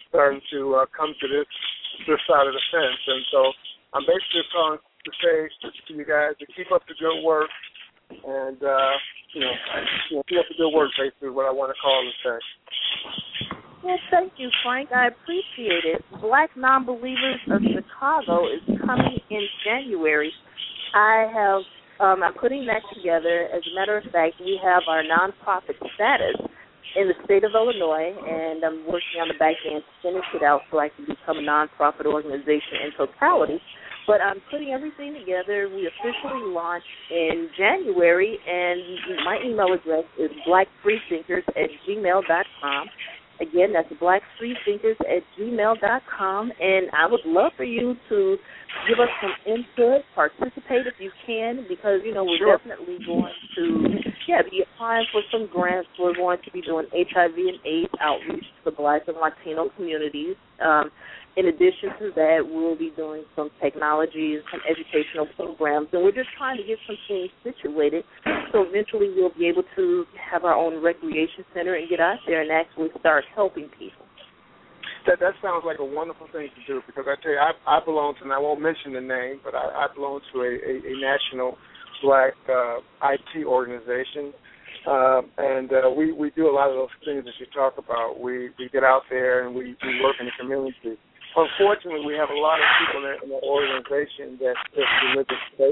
starting to come to this side of the fence. And so I'm basically calling to say to you guys to keep up the good work, and keep up the good work. Basically, what I want to call and say. Well, thank you, Frank. I appreciate it. Black Nonbelievers of Chicago is coming in January. I'm putting that together. As a matter of fact, we have our nonprofit status in the state of Illinois, and I'm working on the back end to finish it out so I can become a nonprofit organization in totality. But I'm putting everything together. We officially launch in January, and my email address is blackfreethinkers@gmail.com. Again, that's blackfreethinkers@gmail.com, and I would love for you to give us some input, participate if you can, because, we're definitely going to be applying for some grants. We're going to be doing HIV and AIDS outreach to the Black and Latino communities. In addition to that, we'll be doing some technology and some educational programs, and we're just trying to get some things situated so eventually we'll be able to have our own recreation center and get out there and actually start helping people. That sounds like a wonderful thing to do, because I tell you, I belong to, and I won't mention the name, but I belong to a national Black IT organization, and we do a lot of those things that you talk about. We get out there and we work in the community. Unfortunately, we have a lot of people in that organization that just religious.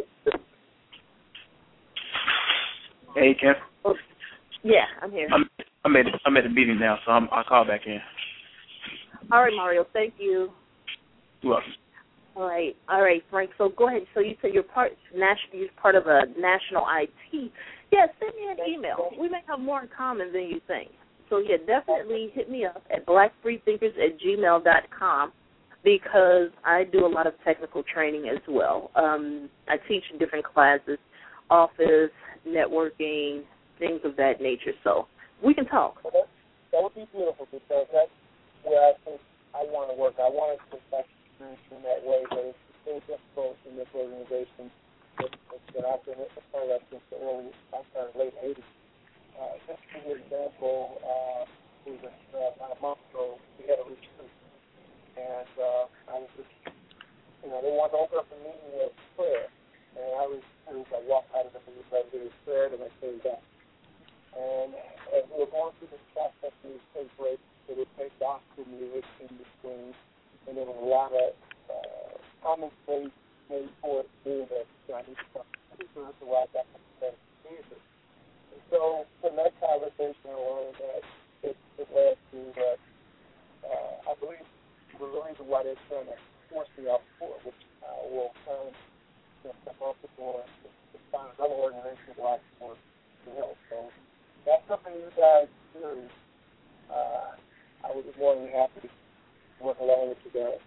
Hey, Kim. Yeah, I'm here. I'm at the meeting now, so I'll call back in. All right, Mario. Thank you. You're welcome. All right, Frank. So go ahead. So you said you're part of a national IT. Yeah, send me an email. We may have more in common than you think. So yeah, definitely hit me up at blackfreethinkers@gmail.com, because I do a lot of technical training as well. I teach in different classes, office, networking, things of that nature. So we can talk. Well, that would be beautiful, because that's where I think I want to work. I want to put back in that way, but it's so difficult in this organization that I've been a part of since the late 80s. Just to give you an example, about a month ago, we had a retreat, and I was just, they wanted to open up the meeting with prayer, and I walked out of the meeting, I did a prayer, and I came back. And as we were going through this process, we would take breaks, so we'd take gospel music in between, and there was a lot of commonplace made for it doing that Chinese stuff. That's why I got to Jesus. And so from that conversation, I learned that it led to that I believe the reason why they're trying to force me out before, which will come step off the door to find another organization where I can work to help. So that's something you guys do. I would be more than happy to work along with you guys.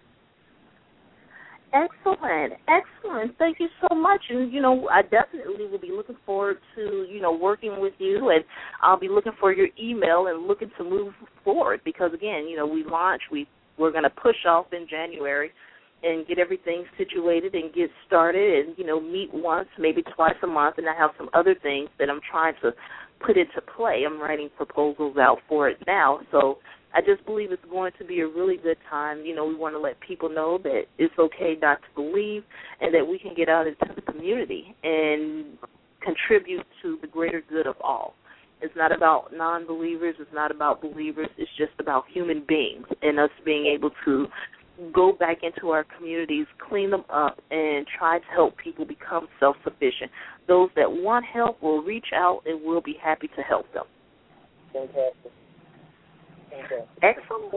Excellent. Thank you so much. And, I definitely will be looking forward to, working with you, and I'll be looking for your email and looking to move forward, because, again, we launch, we're going to push off in January and get everything situated and get started and, meet once, maybe twice a month, and I have some other things that I'm trying to put into play. I'm writing proposals out for it now, so I just believe it's going to be a really good time. We want to let people know that it's okay not to believe, and that we can get out into the community and contribute to the greater good of all. It's not about non-believers. It's not about believers. It's just about human beings and us being able to go back into our communities, clean them up, and try to help people become self-sufficient. Those that want help will reach out, and we'll be happy to help them. Fantastic. Excellent.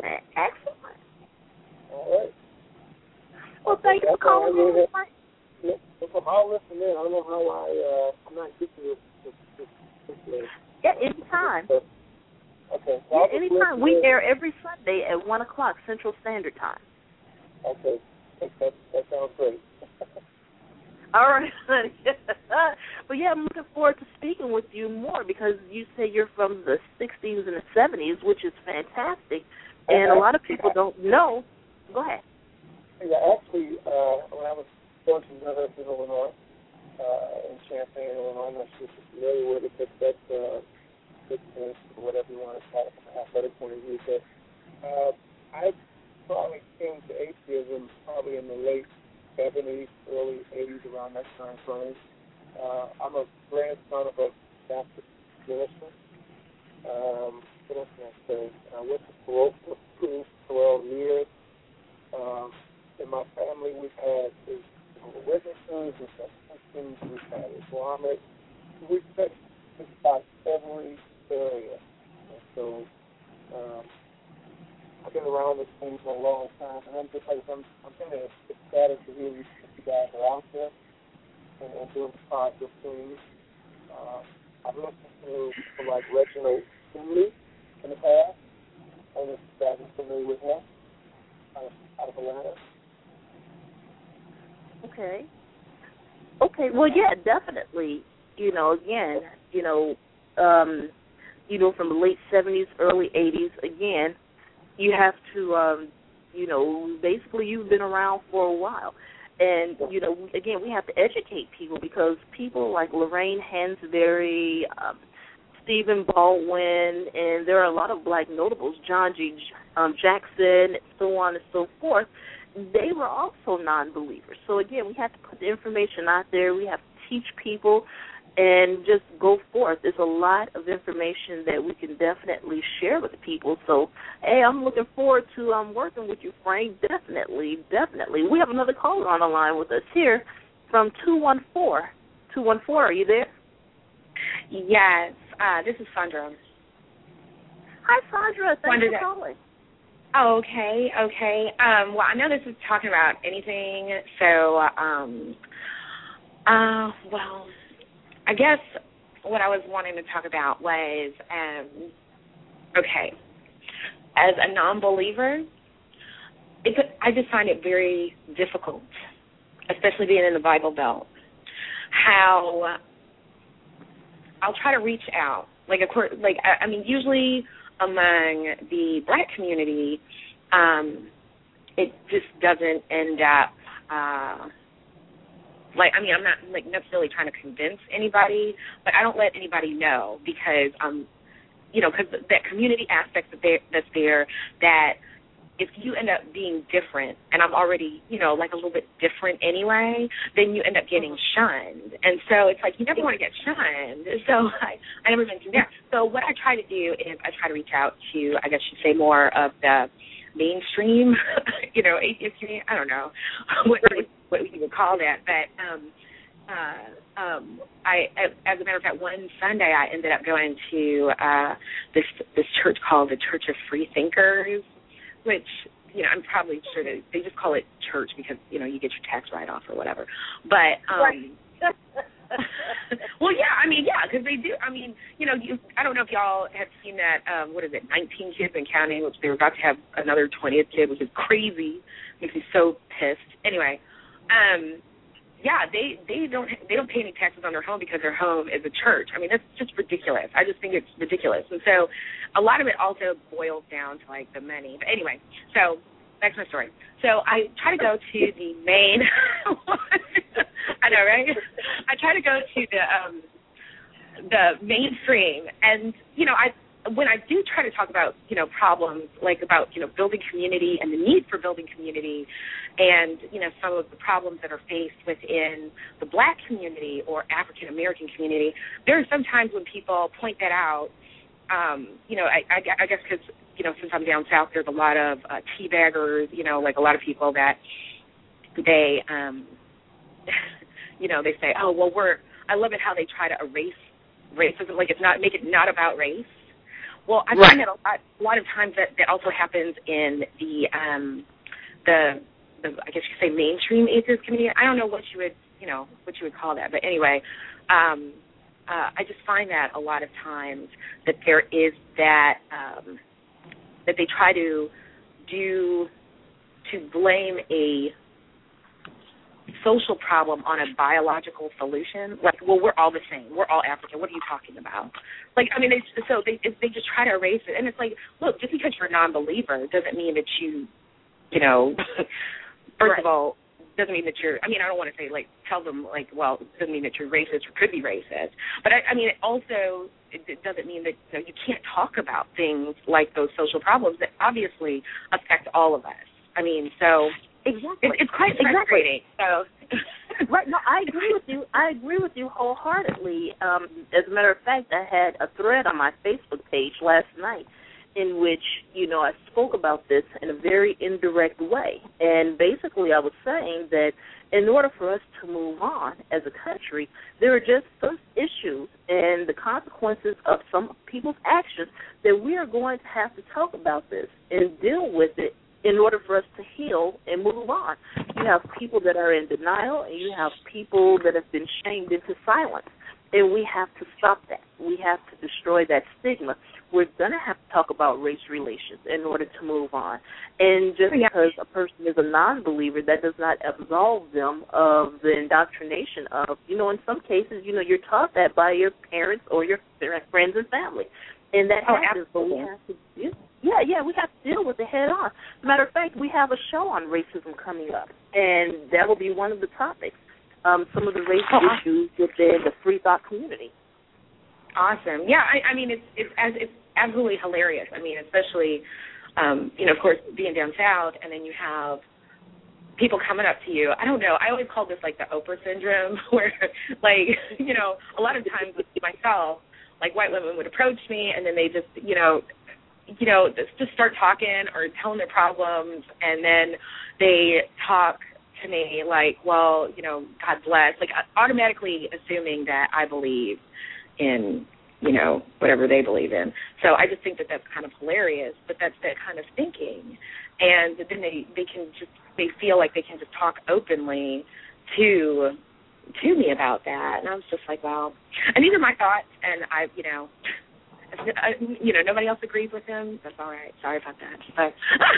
All right. Well, thank you for calling me. I'll listen in. I don't know how I'm not getting this. Yeah, anytime. Okay. So yeah, anytime. We air every Sunday at 1 o'clock Central Standard Time. Okay. That sounds great. All right, honey. But, yeah, I'm looking forward to speaking with you more, because you say you're from the 60s and the 70s, which is fantastic, and a lot of people don't know. Go ahead. Yeah, actually, when I was going to the University of Illinois, in Champaign, Illinois, I'm not sure if you're familiar with it, but that's whatever you want to call it from an athletic point of view. But I probably came to atheism probably in the late 70s, early 80s, around that time frame. I'm a grandson of a Baptist minister. What else can I say? I went to parole for 12 years. In my family, we've had witnesses, we've had Christians, we've had Islamic. We've touched just about every area. And so I've been around this thing for a long time, and I'm just like, I'm kind of ecstatic to hear you guys are out there and doing positive things. I've listened to like Reginald Finley in the past. I don't know if you guys are familiar with him out of Atlanta. Okay. Well, yeah, definitely. Again, from the late 70s, early 80s, again, you have to, basically you've been around for a while. And, again, we have to educate people because people like Lorraine Hansberry, Stephen Baldwin, and there are a lot of black notables, John G. Jackson, so on and so forth. They were also non-believers. So, again, we have to put the information out there. We have to teach people and just go forth. There's a lot of information that we can definitely share with people. So, hey, I'm looking forward to working with you, Frank. Definitely. We have another caller on the line with us here from 214. 214, are you there? Yes. This is Sandra. Hi, Sandra. Thanks for calling. Oh, okay. Well, I know this is talking about anything, so, well, I guess what I was wanting to talk about was, okay, as a non-believer, I just find it very difficult, especially being in the Bible Belt, how I'll try to reach out. Usually among the black community, it just doesn't end up, I'm not necessarily trying to convince anybody, but I don't let anybody know because, because that community aspect that's there, that if you end up being different, and I'm already, a little bit different anyway, then you end up getting shunned. And so it's like you never want to get shunned. So I never mentioned that. So what I try to do is I try to reach out to, I guess you'd say, more of the mainstream, atheist community. I don't know what we would call that. But as a matter of fact, one Sunday I ended up going to this church called the Church of Free Thinkers, which, I'm probably sure that they just call it church because, you get your tax write-off or whatever. But, well, because they do. I don't know if y'all have seen that, 19 kids and counting, which they were about to have another 20th kid, which is crazy. Makes me so pissed. Anyway, they don't pay any taxes on their home because their home is a church. That's just ridiculous. I just think it's ridiculous. And so a lot of it also boils down to, the money. But anyway, so that's my story. So I try to go to the main I know, right? I try to go to the mainstream. And, when I do try to talk about, problems, about, building community and the need for building community and, some of the problems that are faced within the black community or African-American community, there are some times when people point that out, I guess because, since I'm down south, there's a lot of teabaggers, a lot of people that they, they say, oh, well, I love it how they try to erase racism, make it not about race. Well, I find that a lot of times that also happens in the I guess you could say mainstream atheist community. I don't know what you would call that, but anyway, I just find that a lot of times that there is that that they try to blame a social problem on a biological solution. We're all the same. We're all African. What are you talking about? They just try to erase it. And it's like, look, just because you're a non-believer doesn't mean that you first of all, doesn't mean that you're, I don't want to say, tell them, well, it doesn't mean that you're racist or could be racist. But, it also, it doesn't mean that, you can't talk about things like those social problems that obviously affect all of us. I mean, so exactly, it's quite frustrating. So. Right. No, I agree with you. I agree with you wholeheartedly. As a matter of fact, I had a thread on my Facebook page last night in which, I spoke about this in a very indirect way. And basically I was saying that in order for us to move on as a country, there are just some issues and the consequences of some people's actions that we are going to have to talk about this and deal with it in order for us to heal and move on. You have people that are in denial, and you have people that have been shamed into silence. And we have to stop that. We have to destroy that stigma. We're going to have to talk about race relations in order to move on. And just because a person is a non-believer, that does not absolve them of the indoctrination of, in some cases, you're taught that by your parents or your friends and family. And that happens, but we have to we have to deal with it head on. Matter of fact, we have a show on racism coming up, and that will be one of the topics, some of the race issues within the free thought community. Awesome. Yeah, I mean, it's absolutely hilarious. I mean, especially, of course, being down south, and then you have people coming up to you. I don't know. I always call this like the Oprah syndrome, where, like, a lot of times with myself, like white women would approach me, and then they just, just start talking or telling their problems, and then they talk to me like, well, God bless, like automatically assuming that I believe in, whatever they believe in. So I just think that that's kind of hilarious, but that's that kind of thinking. And then they feel like they can just talk openly to me about that. And I was just like, well, and these are my thoughts, and nobody else agrees with them. That's all right. Sorry about that. But,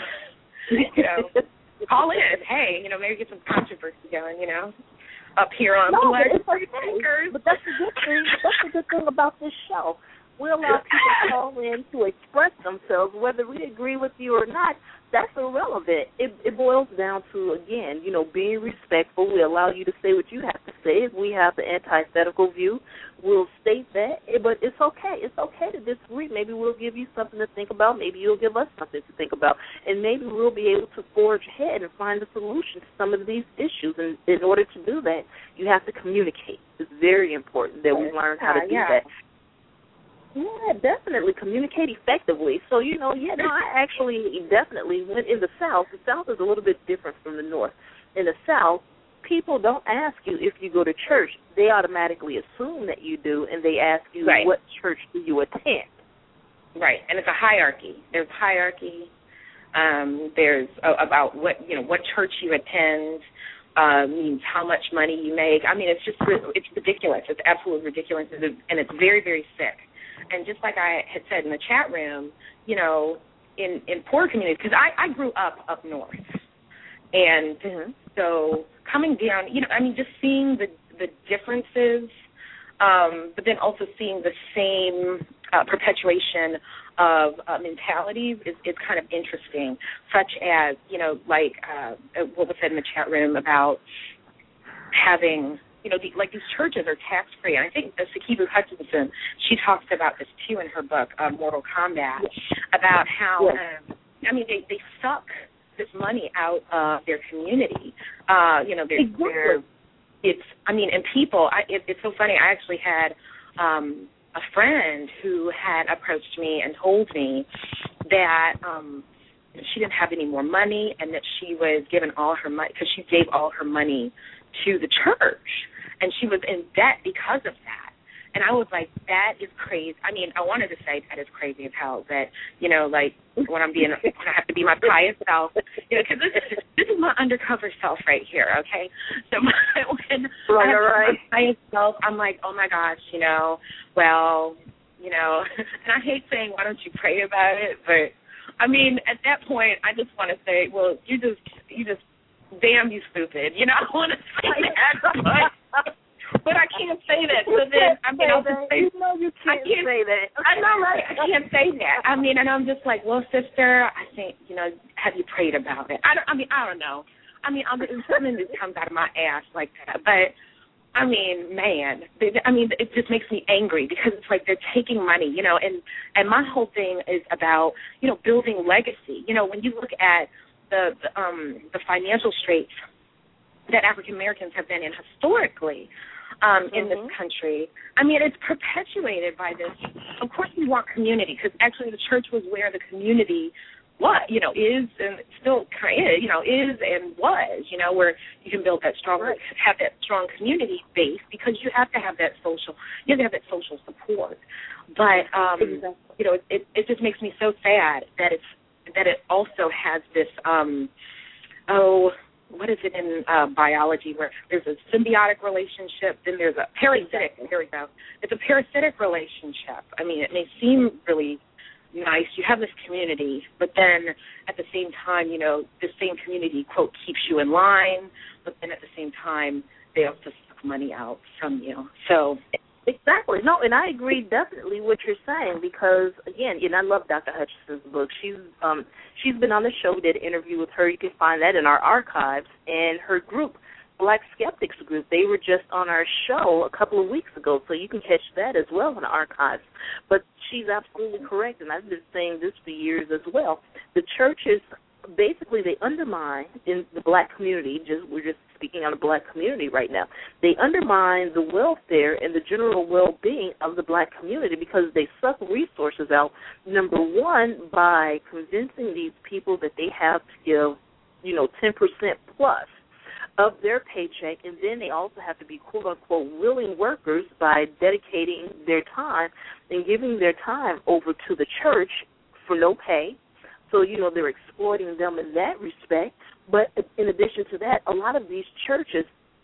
call in. Hey, maybe get some controversy going, up here on Black Free Thinkers. But that's the good thing. That's the good thing about this show. We allow people to call in to express themselves, whether we agree with you or not. That's irrelevant. It boils down to, again, being respectful. We allow you to say what you have to say. If we have the antithetical view, we'll state that. But it's okay. It's okay to disagree. Maybe we'll give you something to think about. Maybe you'll give us something to think about. And maybe we'll be able to forge ahead and find a solution to some of these issues. And in order to do that, you have to communicate. It's very important that we learn how to do that. Yeah, definitely communicate effectively. So, I actually definitely went in the South. The South is a little bit different from the North. In the South, people don't ask you if you go to church. They automatically assume that you do, and they ask you, what church do you attend? Right, and it's a hierarchy. There's hierarchy. There's about what church you attend. Means how much money you make. I mean, it's ridiculous. It's absolutely ridiculous, and it's very, very sick. And just like I had said in the chat room, in poor communities, because I grew up north, and so coming down, just seeing the differences, but then also seeing the same perpetuation of mentalities is kind of interesting, such as, what was said in the chat room about having, these churches are tax-free. And I think Sakibu Hutchinson, she talks about this, too, in her book, Mortal Kombat, about how, they suck this money out of their community. And people, it's so funny. I actually had a friend who had approached me and told me that she didn't have any more money and that she was given all her money, because she gave all her money to the church, and she was in debt because of that. And I was like, that is crazy. I mean, I wanted to say that is crazy as hell, but, when I have to be my pious self, because this is my undercover self right here, okay? So when I have my pious self, I'm like, oh, my gosh, and I hate saying, why don't you pray about it? But, I mean, at that point, I just want to say, well, you just damn, you stupid. I want to say that, but I can't say that. So then, I'll just say, you can't say that. Okay. I know, right? I can't say that. I mean, and I'm just like, well, sister, I think, have you prayed about it? I don't know. I mean, something just comes out of my ass like that. But, I mean, man, it just makes me angry, because it's like they're taking money, and my whole thing is about, building legacy. When you look at the financial straits that African Americans have been in historically in this country. I mean, it's perpetuated by this. Of course, we want community, because actually the church was where the community is and still is and was, where you can build that have that strong community base, because you have to have that social support. But it just makes me so sad that it also has this what is it in biology, where there's a symbiotic relationship, then there's a parasitic. Here we go. It's a parasitic relationship. I mean, it may seem really nice. You have this community, but then at the same time, the same community, quote, keeps you in line, but then at the same time, they also suck money out from you. So exactly. No, and I agree definitely what you're saying, because, again, I love Dr. Hutchinson's book. She's been on the show. We did an interview with her. You can find that in our archives. And her group, Black Skeptics Group, they were just on our show a couple of weeks ago, so you can catch that as well in the archives. But she's absolutely correct, and I've been saying this for years as well. The churches, basically, they undermine in the black community, we're just speaking on the black community right now, they undermine the welfare and the general well-being of the black community, because they suck resources out, number one, by convincing these people that they have to give, 10% plus of their paycheck, and then they also have to be quote-unquote willing workers by dedicating their time and giving their time over to the church for no pay. So, they're exploiting them in that respect. But in addition to that, a lot of these churches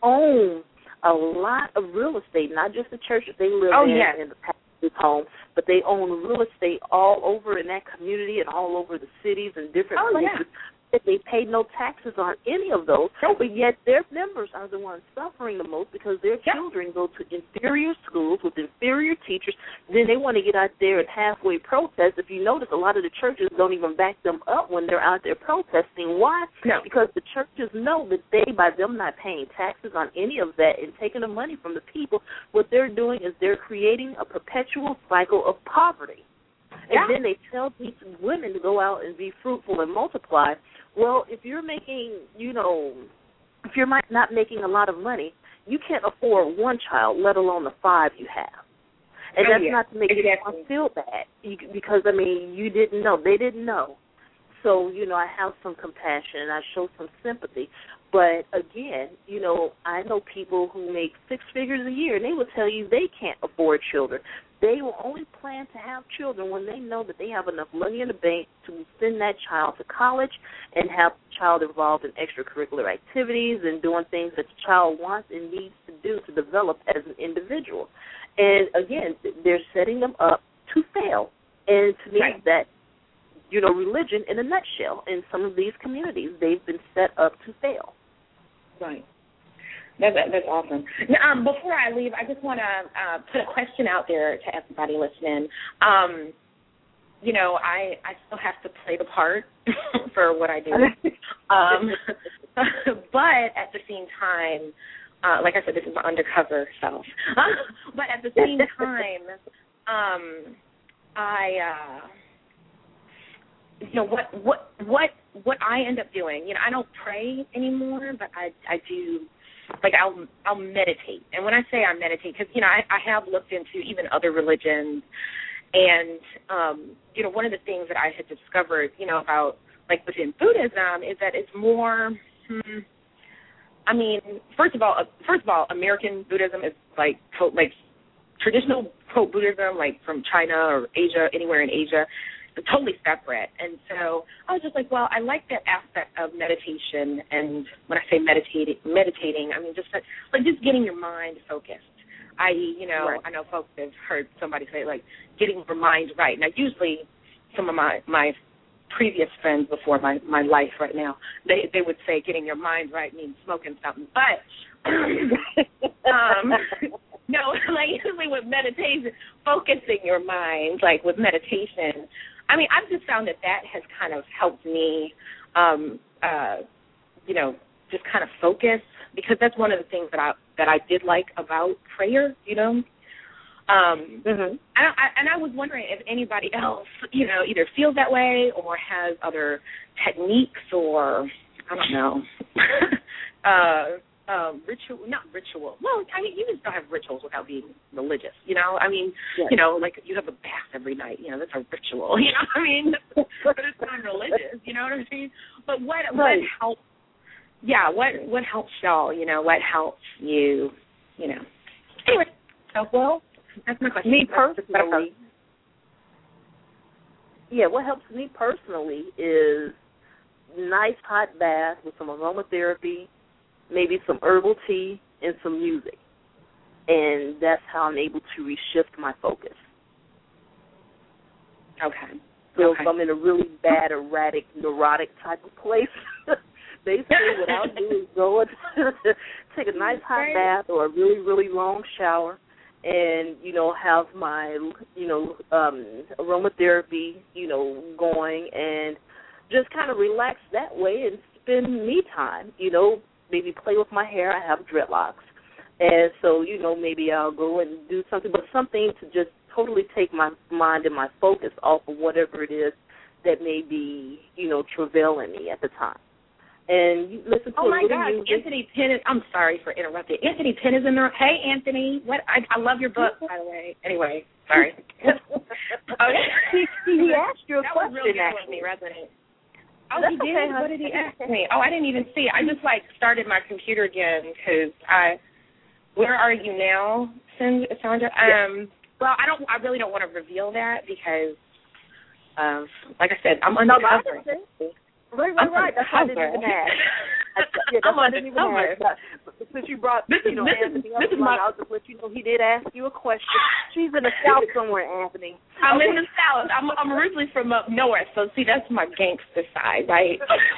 own a lot of real estate, not just the church that they live in the pastor's home, but they own real estate all over in that community and all over the cities and different places. That they pay no taxes on any of those, but yet their members are the ones suffering the most, because their children go to inferior schools with inferior teachers. Then they want to get out there and halfway protest. If you notice, a lot of the churches don't even back them up when they're out there protesting. Why? No. Because the churches know that they, by them not paying taxes on any of that and taking the money from the people, what they're doing is they're creating a perpetual cycle of poverty. And then they tell these women to go out and be fruitful and multiply. Well, if you're making, if you're not making a lot of money, you can't afford one child, let alone the 5 you have. And that's not to make anyone feel bad, because, you didn't know. They didn't know. So, I have some compassion and I show some sympathy. But, again, I know people who make 6 figures a year, and they will tell you they can't afford children. They will only plan to have children when they know that they have enough money in the bank to send that child to college and have the child involved in extracurricular activities and doing things that the child wants and needs to do to develop as an individual. And, again, they're setting them up to fail. And to me, that, religion in a nutshell, in some of these communities, they've been set up to fail. Right. That's awesome. Now, before I leave, I just want to put a question out there to everybody listening. I still have to play the part for what I do. But at the same time, like I said, this is my undercover self. But at the same time, what I end up doing, I don't pray anymore, but I do. Like, I'll meditate. And when I say I meditate, because, I have looked into even other religions. And, one of the things that I had discovered, about, like, within Buddhism is that it's more, first of all, American Buddhism is, like traditional Buddhism, like, from China or Asia, anywhere in Asia. They're totally separate. And so I was just like, well, I like that aspect of meditation. And when I say meditating, just getting your mind focused. I.e., I know folks have heard somebody say, like, getting your mind right. Now, usually some of my previous friends before my life right now, they would say getting your mind right means smoking something. But, no, like, usually with meditation, focusing your mind, like with meditation, I've just found that has kind of helped me, just kind of focus, because that's one of the things that I did like about prayer, And I was wondering if anybody else, either feels that way or has other techniques or, I don't know, ritual. Well, I mean, you can still have rituals without being religious, I mean, yes. Like you have a bath every night, that's a ritual, I mean, but it's non-religious, you know what I mean? But what helps, what helps y'all, what helps you, Anyway, so, well, that's my question. Me personally, what helps me personally is nice hot bath with some aromatherapy, maybe some herbal tea, and some music. And that's how I'm able to reshift my focus. Okay. So if I'm in a really bad, erratic, neurotic type of place, basically what I'll do is go and take a nice hot bath or a really, really long shower and, have my, aromatherapy, going and just kind of relax that way and spend me time, maybe play with my hair. I have dreadlocks. And so, maybe I'll go and do something, but something to just totally take my mind and my focus off of whatever it is that may be, travailing me at the time. And you listen to oh, my gosh, music. Anthony Penn I'm sorry for interrupting. Anthony Penn is in there. Hey, Anthony. I love your book, by the way. Anyway, sorry. Okay. He asked you a that question. That was really good with me, resonant. Oh, That's he did? okay, What did he ask me? Oh, I didn't even see. I just, started my computer again because where are you now, Sandra? Well, I really don't want to reveal that because, like I said, I'm uncovering. Right. That's why I didn't even ask. That's why I didn't even ask. Since you brought, Anthony up, I'll just let you know he did ask you a question. She's in the South somewhere, Anthony. I'm in the South. I'm originally from up north, so see, that's my gangster side, right?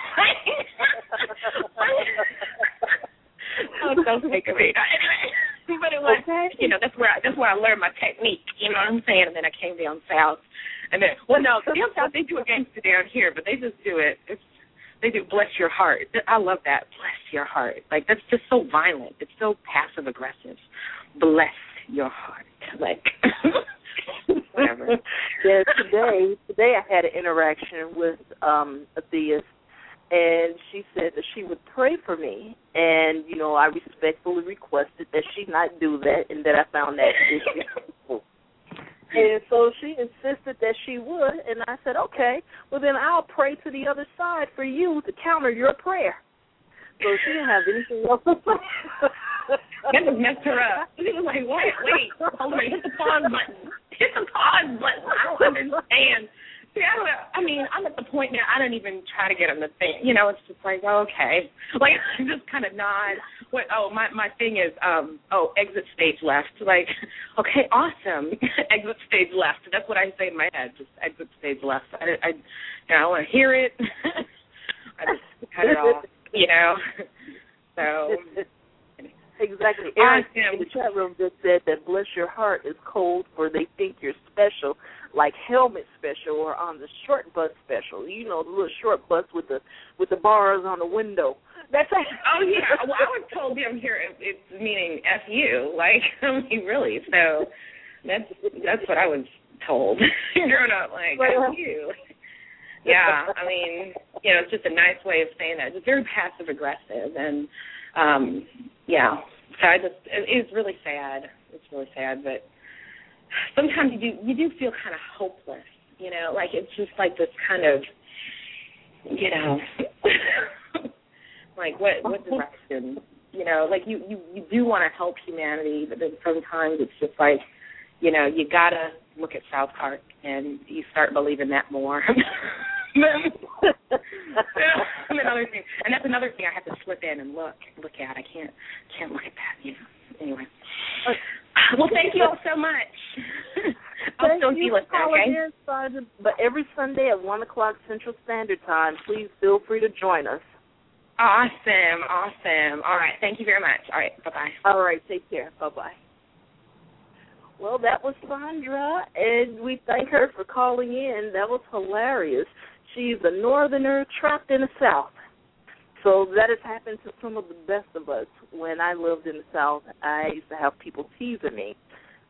Oh, don't think of it. Anyway, but it was, that's where I learned my technique. You know what I'm saying? And then I came down south, and then down south they do a gangster down here, but they just do it. They do bless your heart. I love that. Bless your heart. That's just so violent. It's so passive aggressive. Bless your heart. Whatever. Yeah. Today I had an interaction with a theist. And she said that she would pray for me, and, I respectfully requested that she not do that, and that I found that disrespectful. And so she insisted that she would, and I said, okay, well, then I'll pray to the other side for you to counter your prayer. So she didn't have anything else to say. That just messed her up. She was like, wait, hold on, hit the pause button. Hit the pause button. I don't understand. See, I'm at the point now I don't even try to get them to think. It's just like, okay. I just kind of nod. My thing is, exit stage left. Okay, awesome. Exit stage left. That's what I say in my head, just exit stage left. I want to hear it. I just cut it off, So. Exactly. Eric in the chat room just said that bless your heart is code for they think you're special, like helmet special or on the short bus special. The little short bus with the bars on the window. That's it. Oh yeah. Well, I was told down here it's meaning F-U. Really. So that's what I was told. Growing up, F-U. Yeah. It's just a nice way of saying that. It's very passive aggressive and. So it's really sad. It's really sad, but sometimes you do feel kind of hopeless, it's just this kind of, what direction, you do want to help humanity, but then sometimes it's just you gotta look at South Park and you start believing that more. And that's another thing I have to slip in and look at. I can't look at that, Anyway. Well, thank you all so much. I'll still be listening, okay? But every Sunday at 1 o'clock Central Standard Time, please feel free to join us. Awesome. All right, thank you very much. All right, bye-bye. All right, take care. Bye-bye. Well, that was Sandra, and we thank her for calling in. That was hilarious. She's a northerner trapped in the South. So that has happened to some of the best of us. When I lived in the South, I used to have people teasing me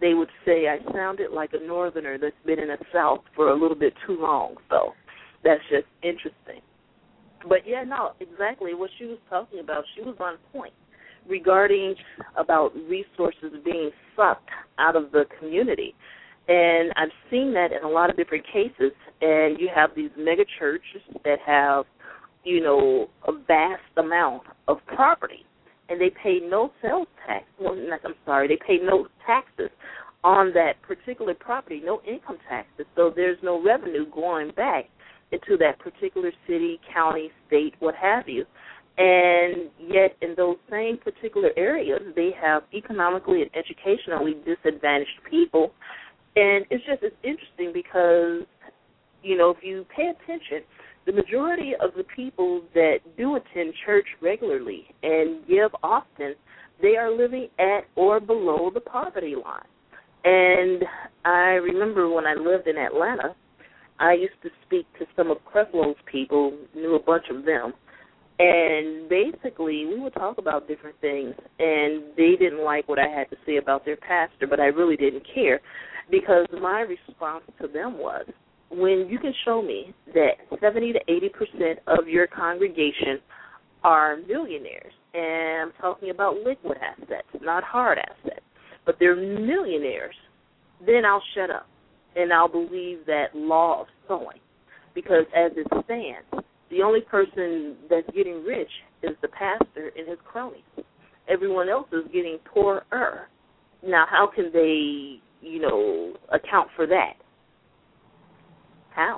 they would say I sounded like a northerner that's been in the South for a little bit too long. So that's just interesting. But, yeah, no, exactly what she was talking about, she was on point regarding about resources being sucked out of the community. And I've seen that in a lot of different cases. And you have these mega churches that have, you know, a vast amount of property, and they pay no sales tax. Well, they pay no taxes on that particular property, no income taxes. So there's no revenue going back into that particular city, county, state, what have you. And yet in those same particular areas, they have economically and educationally disadvantaged people. And it's interesting because, you know, if you pay attention, the majority of the people that do attend church regularly and give often, they are living at or below the poverty line. And I remember when I lived in Atlanta, I used to speak to some of Creflo's people, knew a bunch of them, and basically we would talk about different things, and they didn't like what I had to say about their pastor, but I really didn't care, because my response to them was, when you can show me that 70 to 80% of your congregation are millionaires, and I'm talking about liquid assets, not hard assets, but they're millionaires, then I'll shut up, and I'll believe that law of sowing, because as it stands, the only person that's getting rich is the pastor and his cronies. Everyone else is getting poorer. Now, how can they, you know, account for that? How?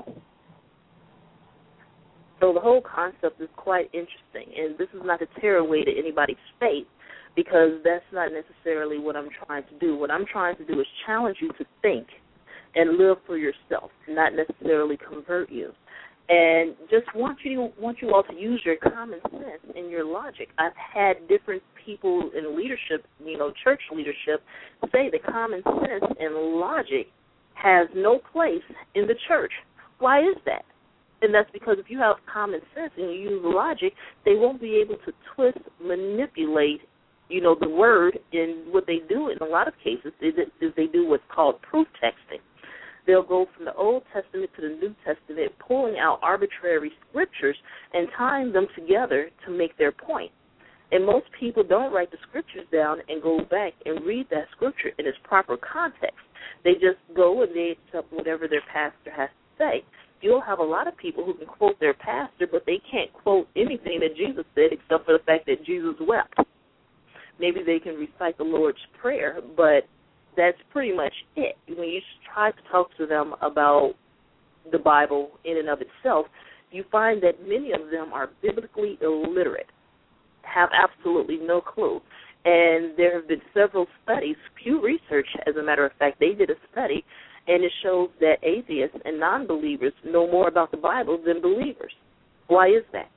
So the whole concept is quite interesting, and this is not to tear away to anybody's faith, because that's not necessarily what I'm trying to do. What I'm trying to do is challenge you to think and live for yourself, not necessarily convert you. And just want you all to use your common sense and your logic. I've had different people in leadership, you know, church leadership, say that common sense and logic has no place in the church. Why is that? And that's because if you have common sense and you use logic, they won't be able to twist, manipulate, you know, the word. And what they do in a lot of cases is they do what's called proof texting. They'll go from the Old Testament to the New Testament, pulling out arbitrary scriptures and tying them together to make their point. And most people don't write the scriptures down and go back and read that scripture in its proper context. They just go and they accept whatever their pastor has to say. You'll have a lot of people who can quote their pastor, but they can't quote anything that Jesus said except for the fact that Jesus wept. Maybe they can recite the Lord's Prayer, but that's pretty much it. When you try to talk to them about the Bible in and of itself, you find that many of them are biblically illiterate, have absolutely no clue. And there have been several studies, Pew Research, as a matter of fact, they did a study, and it shows that atheists and non-believers know more about the Bible than believers. Why is that?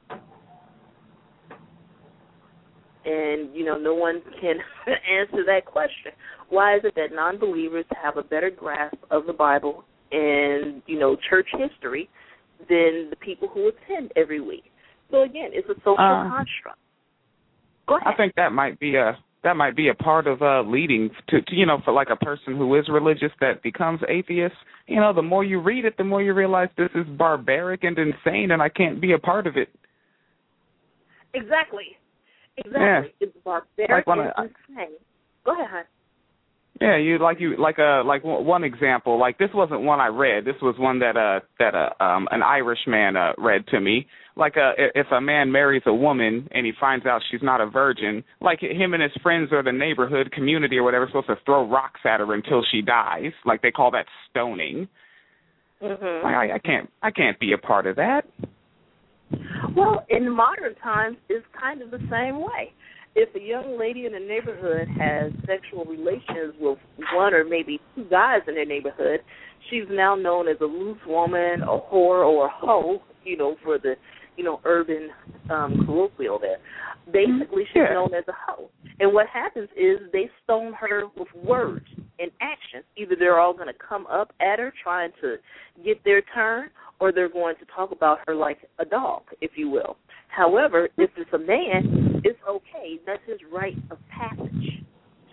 And, you know, no one can answer that question. Why is it that non-believers have a better grasp of the Bible and, you know, church history than the people who attend every week? So, again, it's a social construct. Go ahead. I think that might be a part of leading to, you know, for like a person who is religious that becomes atheist. You know, the more you read it, the more you realize this is barbaric and insane, and I can't be a part of it. Exactly. Yeah. It's barbaric and insane. Go ahead, hon. Yeah, one example. Like, this wasn't one I read. This was one that an Irishman read to me. Like, if a man marries a woman and he finds out she's not a virgin, like him and his friends or the neighborhood community or whatever are supposed to throw rocks at her until she dies. Like, they call that stoning. Mm-hmm. Like, I can't be a part of that. Well, in modern times, it's kind of the same way. If a young lady in the neighborhood has sexual relations with one or maybe two guys in their neighborhood, she's now known as a loose woman, a whore, or a hoe, you know, for the, you know, urban colloquial there. Basically, she's known as a hoe. And what happens is they stone her with words and actions. Either they're all going to come up at her trying to get their turn, or they're going to talk about her like a dog, if you will. However, if it's a man, it's okay. That's his rite of passage to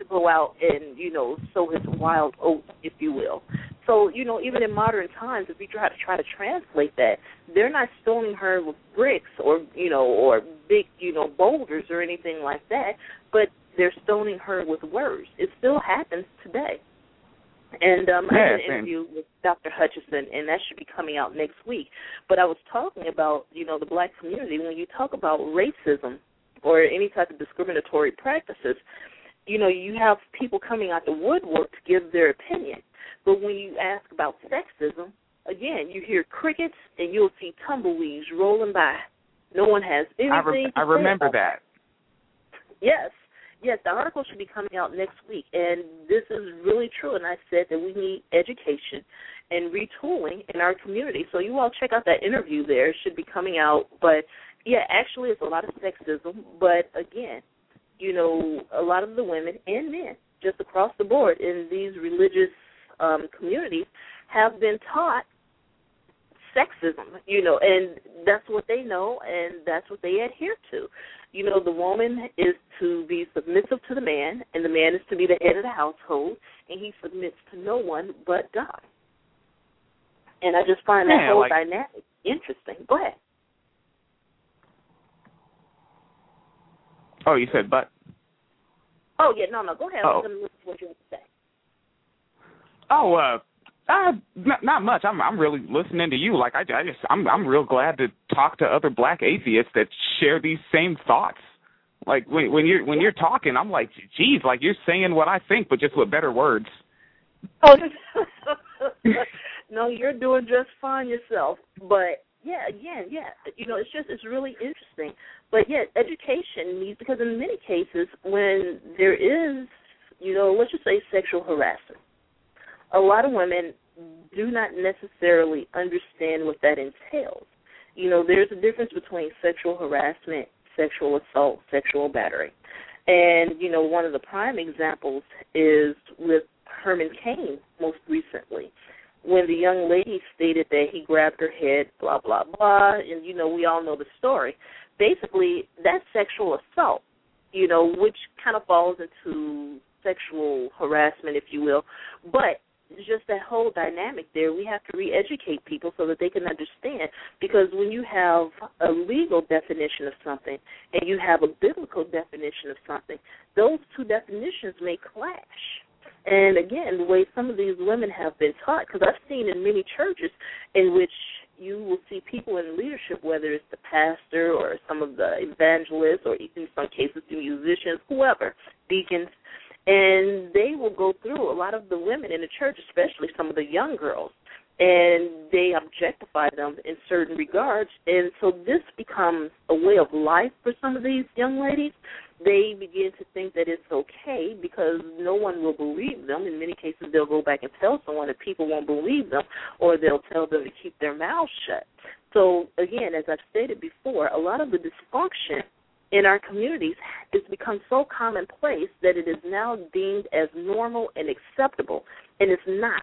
to go out and, sow his wild oats, if you will. So, even in modern times, if you try to translate that, they're not stoning her with bricks or big, boulders or anything like that, but they're stoning her with words. It still happens today. And I did an interview with Dr. Hutchison, and that should be coming out next week. But I was talking about, the black community. When you talk about racism or any type of discriminatory practices, you have people coming out the woodwork to give their opinion. But when you ask about sexism, again, you hear crickets and you'll see tumbleweeds rolling by. No one has anything I remember that. Yes. Yes, the article should be coming out next week, and this is really true. And I said that we need education and retooling in our community. So you all check out that interview there. It should be coming out. But, yeah, actually it's a lot of sexism. But, again, a lot of the women and men just across the board in these religious communities have been taught sexism, and that's what they know and that's what they adhere to. The woman is to be submissive to the man, and the man is to be the head of the household, and he submits to no one but God. And I just find that whole dynamic interesting. Go ahead. Oh, you said but? Oh, yeah, no, go ahead. I'm going to listen to what you have to say. Oh, not much. I'm really listening to you. Like I'm real glad to talk to other black atheists that share these same thoughts. Like when you're talking, I'm like, geez, like you're saying what I think, but just with better words. Oh, no, you're doing just fine yourself. But yeah, again, it's really interesting. But yeah, education needs, because in many cases when there is, let's just say sexual harassment, a lot of women do not necessarily understand what that entails. There's a difference between sexual harassment, sexual assault, sexual battery. And, one of the prime examples is with Herman Cain most recently, when the young lady stated that he grabbed her head, blah, blah, blah, and, we all know the story. Basically, that's sexual assault, which kind of falls into sexual harassment, if you will. But it's just that whole dynamic there. We have to re-educate people so that they can understand, because when you have a legal definition of something and you have a biblical definition of something, those two definitions may clash. And, again, the way some of these women have been taught, because I've seen in many churches in which you will see people in leadership, whether it's the pastor or some of the evangelists or in some cases the musicians, whoever, deacons, and they will go through a lot of the women in the church, especially some of the young girls, and they objectify them in certain regards. And so this becomes a way of life for some of these young ladies. They begin to think that it's okay because no one will believe them. In many cases, they'll go back and tell someone and people won't believe them, or they'll tell them to keep their mouths shut. So, again, as I've stated before, a lot of the dysfunction in our communities has become so commonplace that it is now deemed as normal and acceptable, and it's not.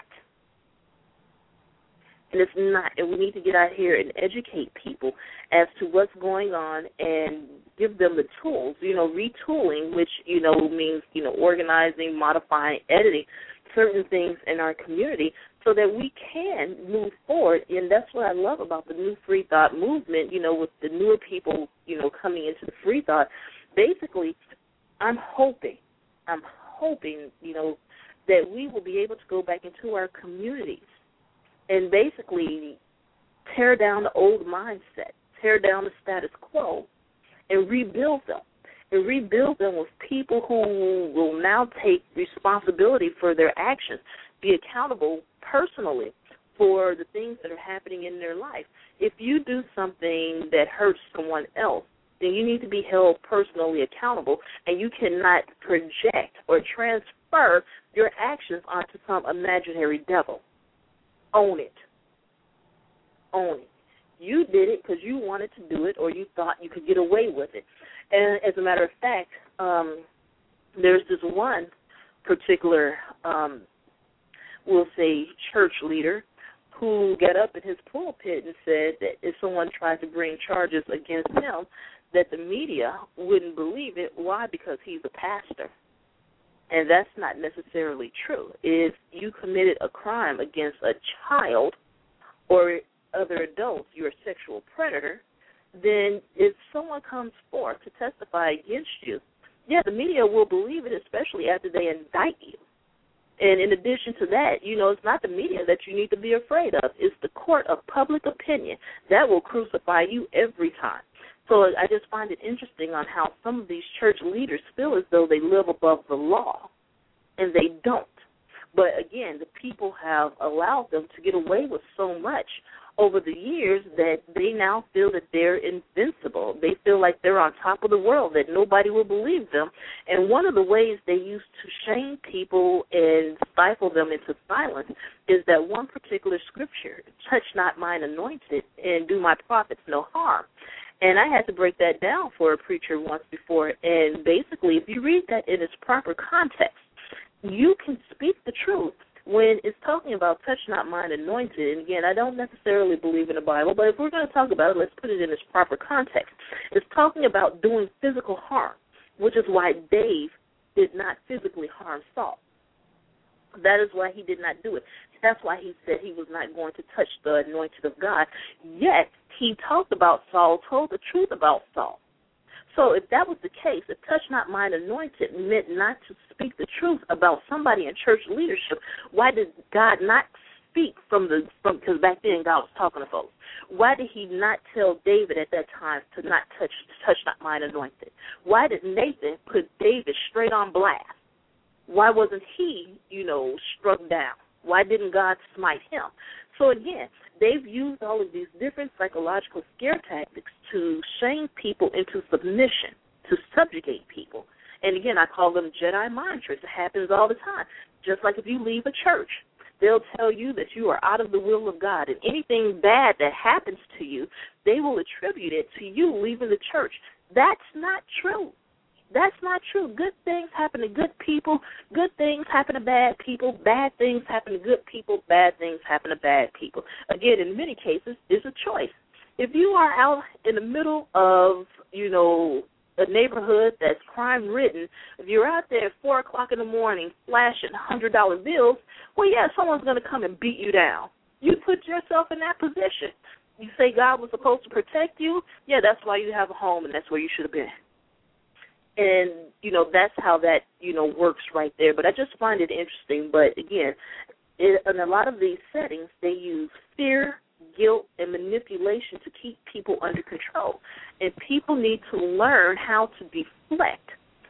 And it's not. And we need to get out here and educate people as to what's going on and give them the tools, retooling, which, means, organizing, modifying, editing certain things in our community so that we can move forward. And that's what I love about the New Free Thought movement, with the newer people, coming into the free thought. Basically, I'm hoping, that we will be able to go back into our communities and basically tear down the old mindset, tear down the status quo, and rebuild them. And rebuild them with people who will now take responsibility for their actions, be accountable personally for the things that are happening in their life. If you do something that hurts someone else, then you need to be held personally accountable, and you cannot project or transfer your actions onto some imaginary devil. Own it. Own it. You did it because you wanted to do it or you thought you could get away with it. And as a matter of fact, there's this one particular, we'll say, church leader who got up in his pulpit and said that if someone tried to bring charges against him, that the media wouldn't believe it. Why? Because he's a pastor. And that's not necessarily true. If you committed a crime against a child or other adults, you're a sexual predator, then if someone comes forth to testify against you, yeah, the media will believe it, especially after they indict you. And in addition to that, it's not the media that you need to be afraid of. It's the court of public opinion that will crucify you every time. So I just find it interesting on how some of these church leaders feel as though they live above the law, and they don't. But again, the people have allowed them to get away with so much over the years that they now feel that they're invincible. They feel like they're on top of the world, that nobody will believe them. And one of the ways they used to shame people and stifle them into silence is that one particular scripture, touch not mine anointed and do my prophets no harm. And I had to break that down for a preacher once before. And basically, if you read that in its proper context, you can speak the truth when it's talking about touch not mine anointed. And again, I don't necessarily believe in the Bible, but if we're going to talk about it, let's put it in its proper context. It's talking about doing physical harm, which is why Dave did not physically harm Saul. That is why he did not do it. That's why he said he was not going to touch the anointed of God. Yet, he talked about Saul, told the truth about Saul. So if that was the case, if touch not mine anointed meant not to speak the truth about somebody in church leadership, why did God not speak because back then God was talking to folks. Why did he not tell David at that time to not touch not mine anointed? Why did Nathan put David straight on blast? Why wasn't he, struck down? Why didn't God smite him? So again, they've used all of these different psychological scare tactics to shame people into submission, to subjugate people. And again, I call them Jedi mind tricks. It happens all the time. Just like if you leave a church, they'll tell you that you are out of the will of God. And anything bad that happens to you, they will attribute it to you leaving the church. That's not true. That's not true. Good things happen to good people. Good things happen to bad people. Bad things happen to good people. Bad things happen to bad people. Again, in many cases, it's a choice. If you are out in the middle of, a neighborhood that's crime-ridden, if you're out there at 4 o'clock in the morning flashing $100 bills, well, yeah, someone's going to come and beat you down. You put yourself in that position. You say God was supposed to protect you, yeah, that's why you have a home and that's where you should have been. And, that's how that, works right there. But I just find it interesting. But, again, in a lot of these settings, they use fear, guilt, and manipulation to keep people under control. And people need to learn how to deflect,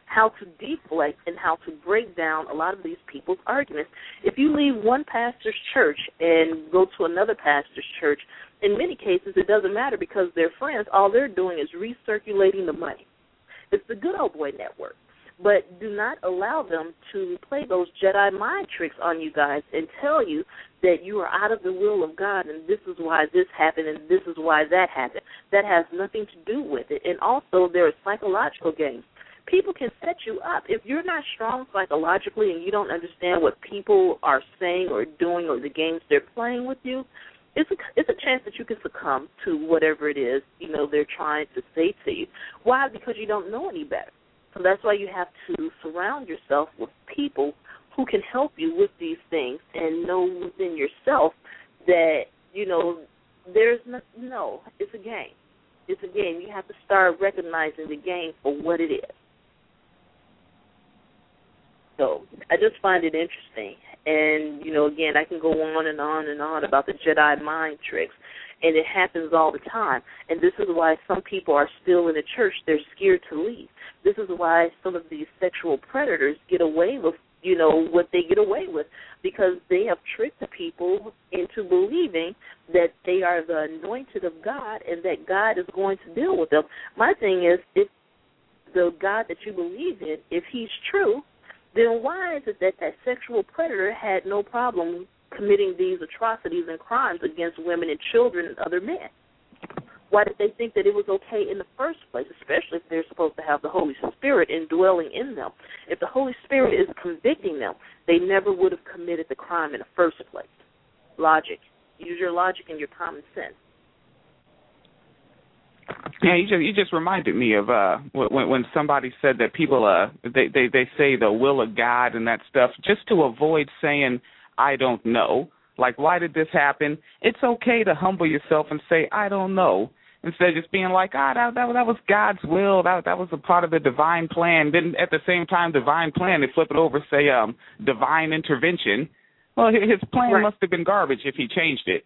and how to break down a lot of these people's arguments. If you leave one pastor's church and go to another pastor's church, in many cases it doesn't matter because they're friends. All they're doing is recirculating the money. It's the good old boy network. But do not allow them to play those Jedi mind tricks on you guys and tell you that you are out of the will of God and this is why this happened and this is why that happened. That has nothing to do with it. And also there are psychological games. People can set you up. If you're not strong psychologically and you don't understand what people are saying or doing or the games they're playing with you, it's a chance that you can succumb to whatever it is, they're trying to say to you. Why? Because you don't know any better. So that's why you have to surround yourself with people who can help you with these things and know within yourself that, there's no, it's a game. It's a game. You have to start recognizing the game for what it is. So I just find it interesting. And, again, I can go on and on and on about the Jedi mind tricks. And it happens all the time. And this is why some people are still in the church. They're scared to leave. This is why some of these sexual predators get away with, what they get away with, because they have tricked the people into believing that they are the anointed of God and that God is going to deal with them. My thing is, if the God that you believe in, if he's true, then why is it that sexual predator had no problem committing these atrocities and crimes against women and children and other men? Why did they think that it was okay in the first place, especially if they're supposed to have the Holy Spirit indwelling in them? If the Holy Spirit is convicting them, they never would have committed the crime in the first place. Logic. Use your logic and your common sense. Yeah, you just reminded me of when somebody said that people they say the will of God and that stuff just to avoid saying I don't know. Like, why did this happen? It's okay to humble yourself and say I don't know, instead of just being like, that was God's will, that was a part of the divine plan. Then at the same time, divine plan, they flip it over, say divine intervention. Well, his plan must have been garbage if he changed it.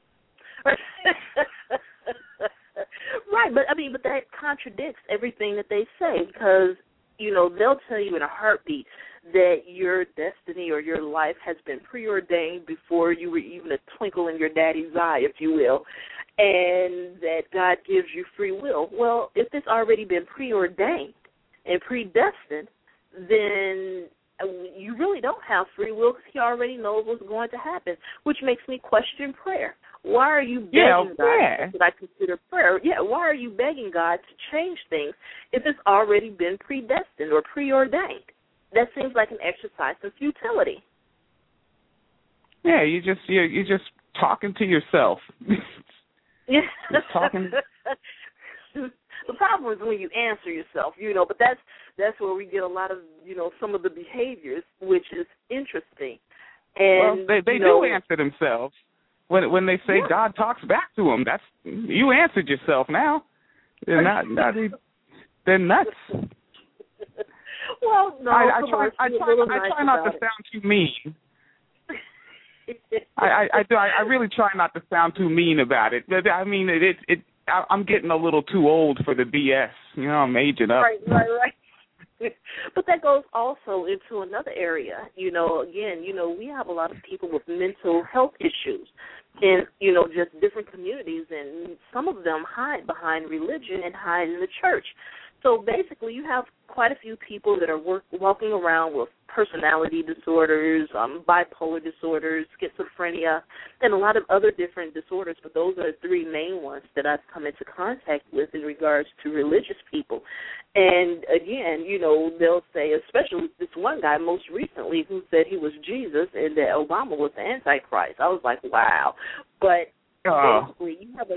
Right, but that contradicts everything that they say, because they'll tell you in a heartbeat that your destiny or your life has been preordained before you were even a twinkle in your daddy's eye, if you will, and that God gives you free will. Well, if it's already been preordained and predestined, then you really don't have free will, because he already knows what's going to happen, which makes me question prayer. Why are you begging God? That's what I consider prayer. Yeah, why are you begging God to change things if it's already been predestined or preordained? That seems like an exercise in futility. Yeah, you're just talking to yourself. Yeah, just talking. The problem is when you answer yourself, but that's where we get a lot of some of the behaviors, which is interesting. And well, they do answer themselves. When they say God talks back to them, that's you answered yourself now. They're they're nuts. Well, no, I try not to sound too mean. I really try not to sound too mean about it. I mean, I'm getting a little too old for the BS. I'm aging up. Right. But that goes also into another area. Again, we have a lot of people with mental health issues in, just different communities, and some of them hide behind religion and hide in the church. So basically you have quite a few people that are walking around with personality disorders, bipolar disorders, schizophrenia, and a lot of other different disorders, but those are the three main ones that I've come into contact with in regards to religious people. And again, they'll say, especially this one guy most recently who said he was Jesus and that Obama was the Antichrist. I was like, wow. But basically, you have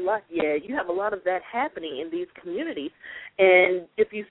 a lot of that happening in these communities. And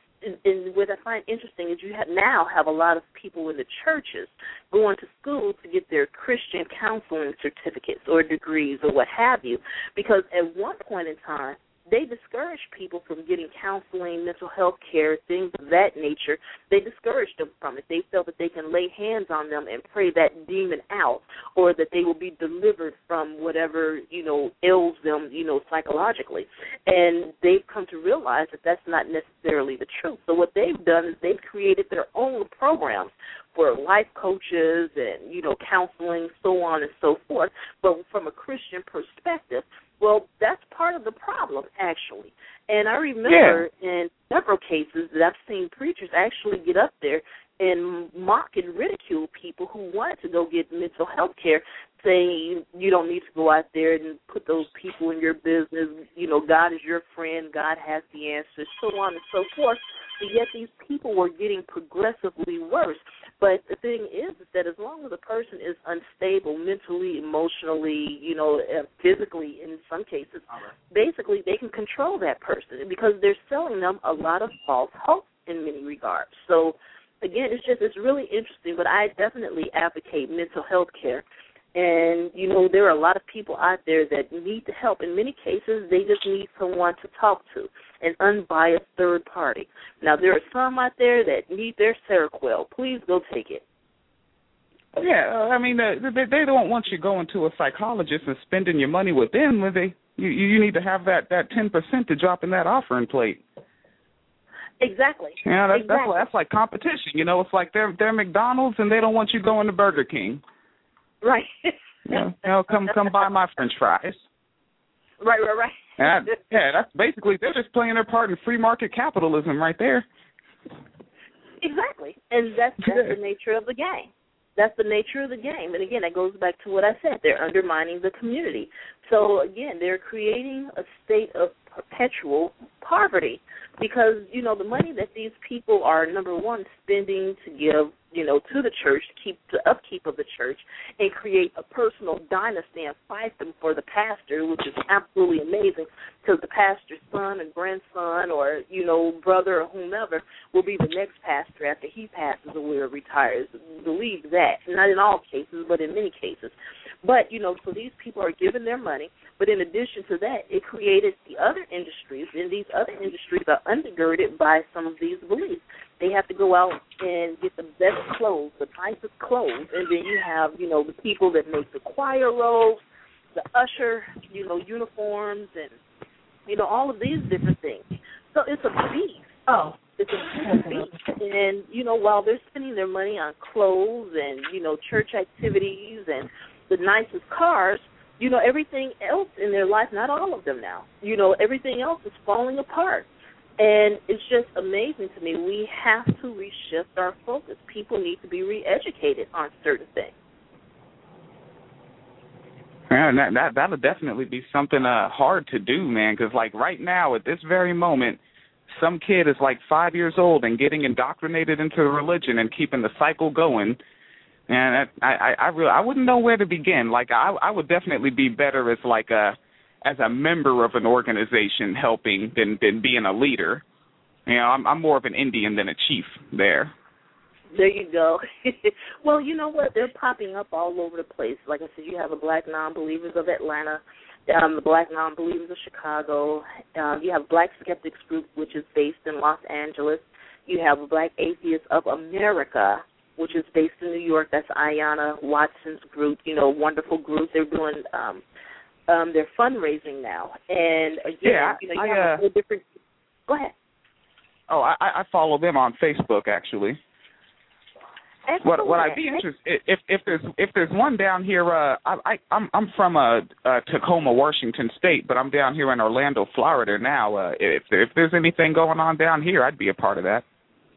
what I find interesting is you now have a lot of people in the churches going to school to get their Christian counseling certificates or degrees or what have you, because at one point in time, they discouraged people from getting counseling, mental health care, things of that nature. They discouraged them from it. They felt that they can lay hands on them and pray that demon out, or that they will be delivered from whatever, ails them, psychologically. And they've come to realize that that's not necessarily the truth. So what they've done is they've created their own programs for life coaches and, counseling, so on and so forth. But from a Christian perspective, well, that's part of the problem, actually. And I remember in several cases that I've seen preachers actually get up there and mock and ridicule people who wanted to go get mental health care, saying you don't need to go out there and put those people in your business. God is your friend. God has the answers, so on and so forth. And yet these people were getting progressively worse. But the thing is that as long as a person is unstable mentally, emotionally, physically in some cases, basically they can control that person because they're selling them a lot of false hope in many regards. So, again, it's really interesting, but I definitely advocate mental health care. And, there are a lot of people out there that need the help. In many cases, they just need someone to talk to, an unbiased third party. Now, there are some out there that need their Seroquel. Please go take it. Yeah, I mean, they don't want you going to a psychologist and spending your money with them. You need to have that 10% to drop in that offering plate. Exactly. Yeah, that's like competition. It's like they're McDonald's and they don't want you going to Burger King. Right. Come buy my French fries. Right. That's basically, they're just playing their part in free market capitalism right there. Exactly. And that's the nature of the game. That's the nature of the game. And again, that goes back to what I said. They're undermining the community. So, again, they're creating a state of perpetual poverty because, the money that these people are, number one, spending to give, to the church, to keep the upkeep of the church, and create a personal dynasty and fight them for the pastor, which is absolutely amazing because the pastor's son and grandson or, brother or whomever will be the next pastor after he passes away or retires. Believe that. Not in all cases, but in many cases. But, so these people are giving their money, but in addition to that, it created the other industries, and these other industries are undergirded by some of these beliefs. They have to go out and get the best clothes, the nicest clothes, and then you have, the people that make the choir robes, the usher, uniforms, and, all of these different things. So it's a beast. Oh. It's a beast. And, while they're spending their money on clothes and, church activities and the nicest cars, everything else in their life, not all of them now, everything else is falling apart. And it's just amazing to me. We have to reshift our focus. People need to be re-educated on certain things. Yeah, that'll definitely be something hard to do, man, because, right now, at this very moment, some kid is 5 years old and getting indoctrinated into religion and keeping the cycle going. And I wouldn't know where to begin. I would definitely be better as a member of an organization helping than being a leader. I'm more of an Indian than a chief there. There you go. Well, you know what? They're popping up all over the place. Like I said, you have the Black Non-Believers of Atlanta, the Black Non-Believers of Chicago. You have Black Skeptics Group, which is based in Los Angeles. You have Black Atheists of America, which is based in New York. That's Ayanna Watson's group, wonderful group. They're doing their fundraising now. And, again, you have a different – go ahead. Oh, I follow them on Facebook, actually. Excellent. What I'd be interested if there's one down here. I'm from Tacoma, Washington State, but I'm down here in Orlando, Florida now. If there's anything going on down here, I'd be a part of that.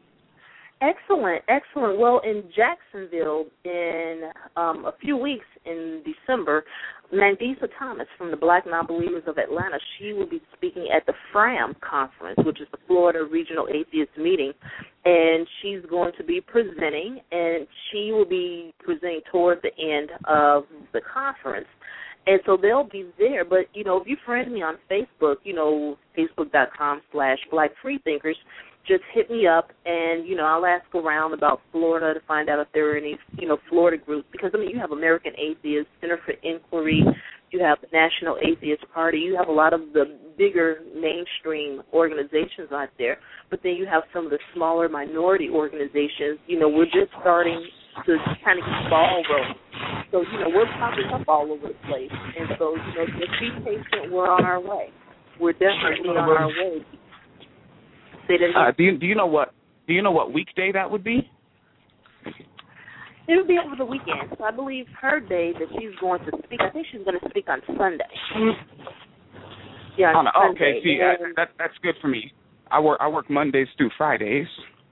Excellent. Well, in Jacksonville, in a few weeks in December, Mandisa Thomas from the Black Non-Believers of Atlanta, she will be speaking at the FRAM conference, which is the Florida Regional Atheist Meeting, and she's going to be presenting, and she will be presenting toward the end of the conference. And so they'll be there. But, if you friend me on Facebook, facebook.com/Black Freethinkers, just hit me up, and, I'll ask around about Florida to find out if there are any, Florida groups. Because, you have American Atheists, Center for Inquiry, you have the National Atheist Party, you have a lot of the bigger mainstream organizations out there, but then you have some of the smaller minority organizations. We're just starting to kind of get the ball rolling. So, we're popping up all over the place. And so, just be patient, we're on our way. We're definitely on our way. Do you know what weekday that would be? It would be over the weekend. So I believe her day that she's going to speak. I think she's going to speak on Sunday. Yeah. Okay. See, that's good for me. I work Mondays through Fridays.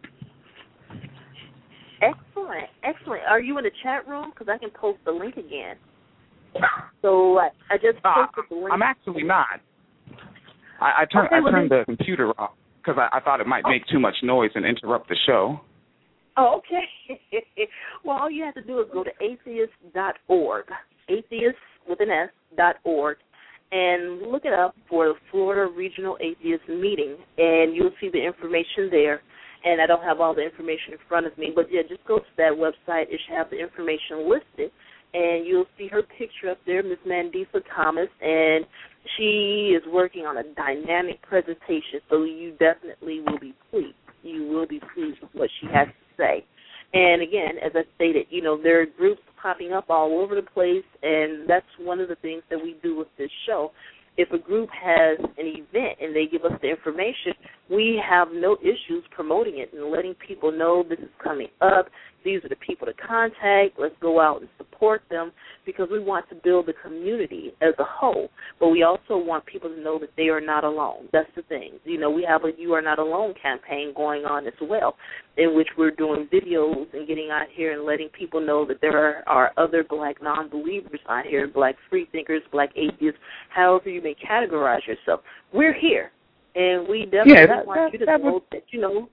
Excellent. Are you in the chat room? Because I can post the link again. So I just posted the link. I'm actually not. I turned the computer off because I thought it might make too much noise and interrupt the show. Oh, okay. Well, all you have to do is go to atheist.org, atheist with an S.org, and look it up for the Florida Regional Atheist Meeting, and you'll see the information there. And I don't have all the information in front of me, but, yeah, just go to that website. It should have the information listed, and you'll see her picture up there, Ms. Mandisa Thomas, and she is working on a dynamic presentation, so you definitely will be pleased. You will be pleased with what she has to say. And, again, as I stated, there are groups popping up all over the place, and that's one of the things that we do with this show. If a group has an event and they give us the information, we have no issues promoting it and letting people know this is coming up. These are the people to contact. Let's go out and support them because we want to build the community as a whole. But we also want people to know that they are not alone. That's the thing. You know, we have a You Are Not Alone campaign going on as well, in which we're doing videos and getting out here and letting people know that there are other black non-believers out here, black free thinkers, black atheists, however you may categorize yourself. We're here. And we definitely want you to know that, you know,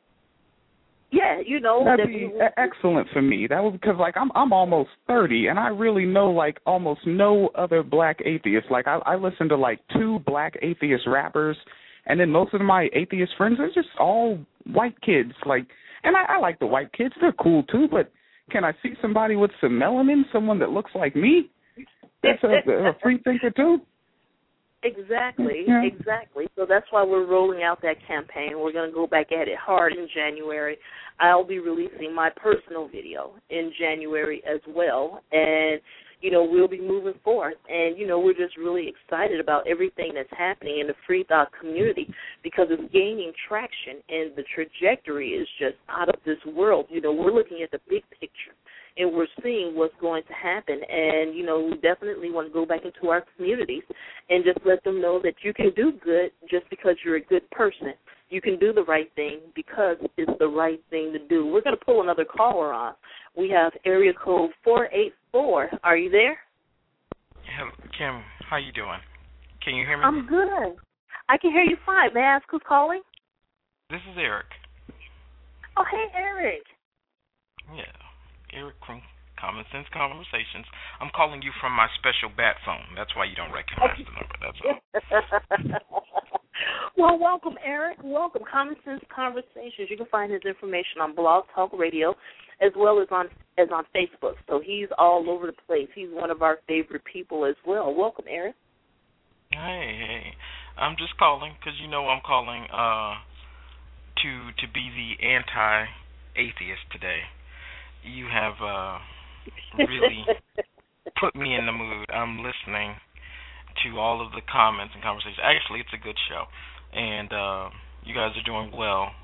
that'd be excellent for me. That was because, like, I'm almost 30, and I really know, like, almost no other black atheists. Like, I listen to, like, 2 black atheist rappers, and then most of my atheist friends are just all white kids. Like, and I like the white kids. They're cool, too, but can I see somebody with some melanin, someone that looks like me? That's a free thinker, too? Exactly. So that's why we're rolling out that campaign. We're going to go back at it hard in January. I'll be releasing my personal video in January as well. And, you know, we'll be moving forth. And, you know, we're just really excited about everything that's happening in the free thought community because it's gaining traction and the trajectory is just out of this world. You know, we're looking at the big picture. And we're seeing what's going to happen. And, you know, we definitely want to go back into our communities and just let them know that you can do good just because you're a good person. You can do the right thing because it's the right thing to do. We're going to pull another caller on. We have area code 484. Are you there? Hello, Kim, how you doing? Can you hear me? I'm good. I can hear you fine. May I ask who's calling? This is Eric. Oh, hey, Eric. Yeah. Eric from Common Sense Conversations. I'm calling you from my special bat phone. That's why you don't recognize the number. That's all. Well, welcome, Eric. Welcome. Common Sense Conversations. You can find his information on Blog Talk Radio as well as on Facebook. So he's all over the place. He's one of our favorite people as well. Welcome, Eric. Hey. I'm just calling because you know I'm calling to be the anti-atheist today. You have really put me in the mood. I'm listening to all of the comments and conversations. Actually, it's a good show, and you guys are doing well.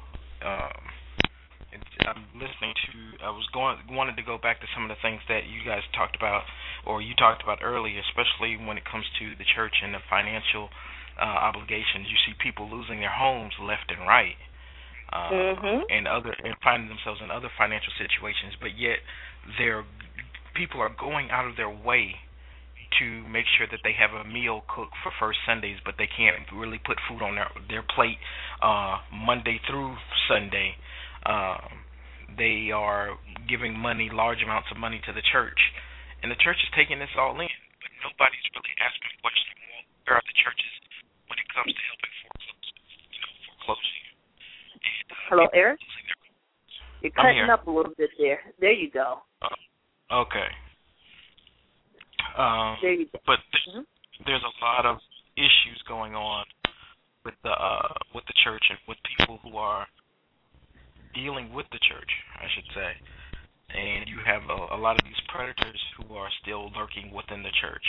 I'm listening to. Wanted to go back to some of the things that you guys talked about, or you talked about earlier, especially when it comes to the church and the financial obligations. You see people losing their homes left and right. And finding themselves in other financial situations, but yet people are going out of their way to make sure that they have a meal cooked for First Sundays, but they can't really put food on their plate Monday through Sunday. They are giving large amounts of money to the church, and the church is taking this all in, but nobody's really asking the question, where are the churches when it comes to helping foreclosing? Hello, Eric? You're cutting up a little bit there. There you go. Okay. There you go. But there's a lot of issues going on with the church and with people who are dealing with the church, I should say. And you have a lot of these predators who are still lurking within the church.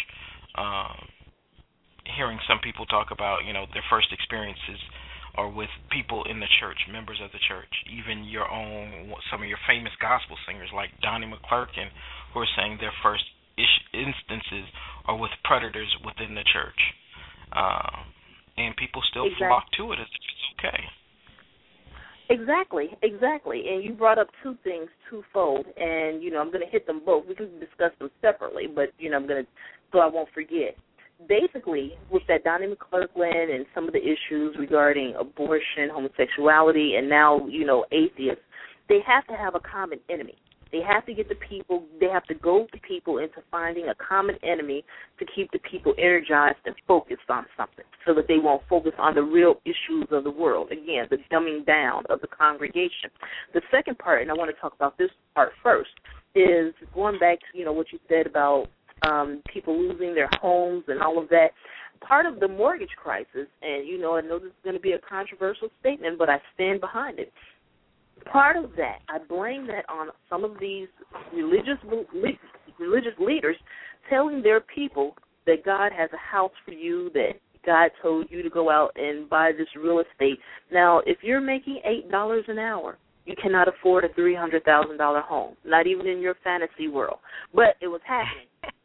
Hearing some people talk about, their first experiences are with people in the church, members of the church, even some of your famous gospel singers like Donnie McClurkin, who are saying their first instances are with predators within the church. And people still flock to it as if it's okay. Exactly. And you brought up two things twofold, and, I'm going to hit them both. We can discuss them separately, but, so I won't forget. Basically, with that Donnie McClurkin and some of the issues regarding abortion, homosexuality, and now, atheists, they have to have a common enemy. They have to go to people into finding a common enemy to keep the people energized and focused on something so that they won't focus on the real issues of the world. Again, the dumbing down of the congregation. The second part, and I want to talk about this part first, is going back to, what you said about people losing their homes and all of that. Part of the mortgage crisis, and, I know this is going to be a controversial statement, but I stand behind it. Part of that, I blame that on some of these religious leaders telling their people that God has a house for you, that God told you to go out and buy this real estate. Now, if you're making $8 an hour, you cannot afford a $300,000 home, not even in your fantasy world. But it was happening.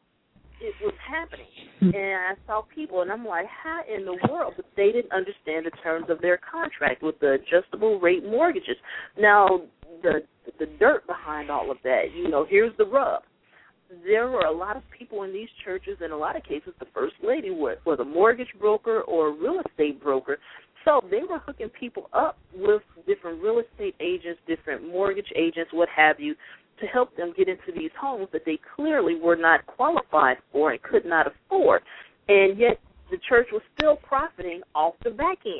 It was happening. And I saw people, and I'm like, how in the world? But they didn't understand the terms of their contract with the adjustable rate mortgages. Now, the dirt behind all of that, here's the rub. There were a lot of people in these churches, in a lot of cases, the first lady was a mortgage broker or a real estate broker. So they were hooking people up with different real estate agents, different mortgage agents, what have you, to help them get into these homes that they clearly were not qualified for and could not afford. And yet the church was still profiting off the back end.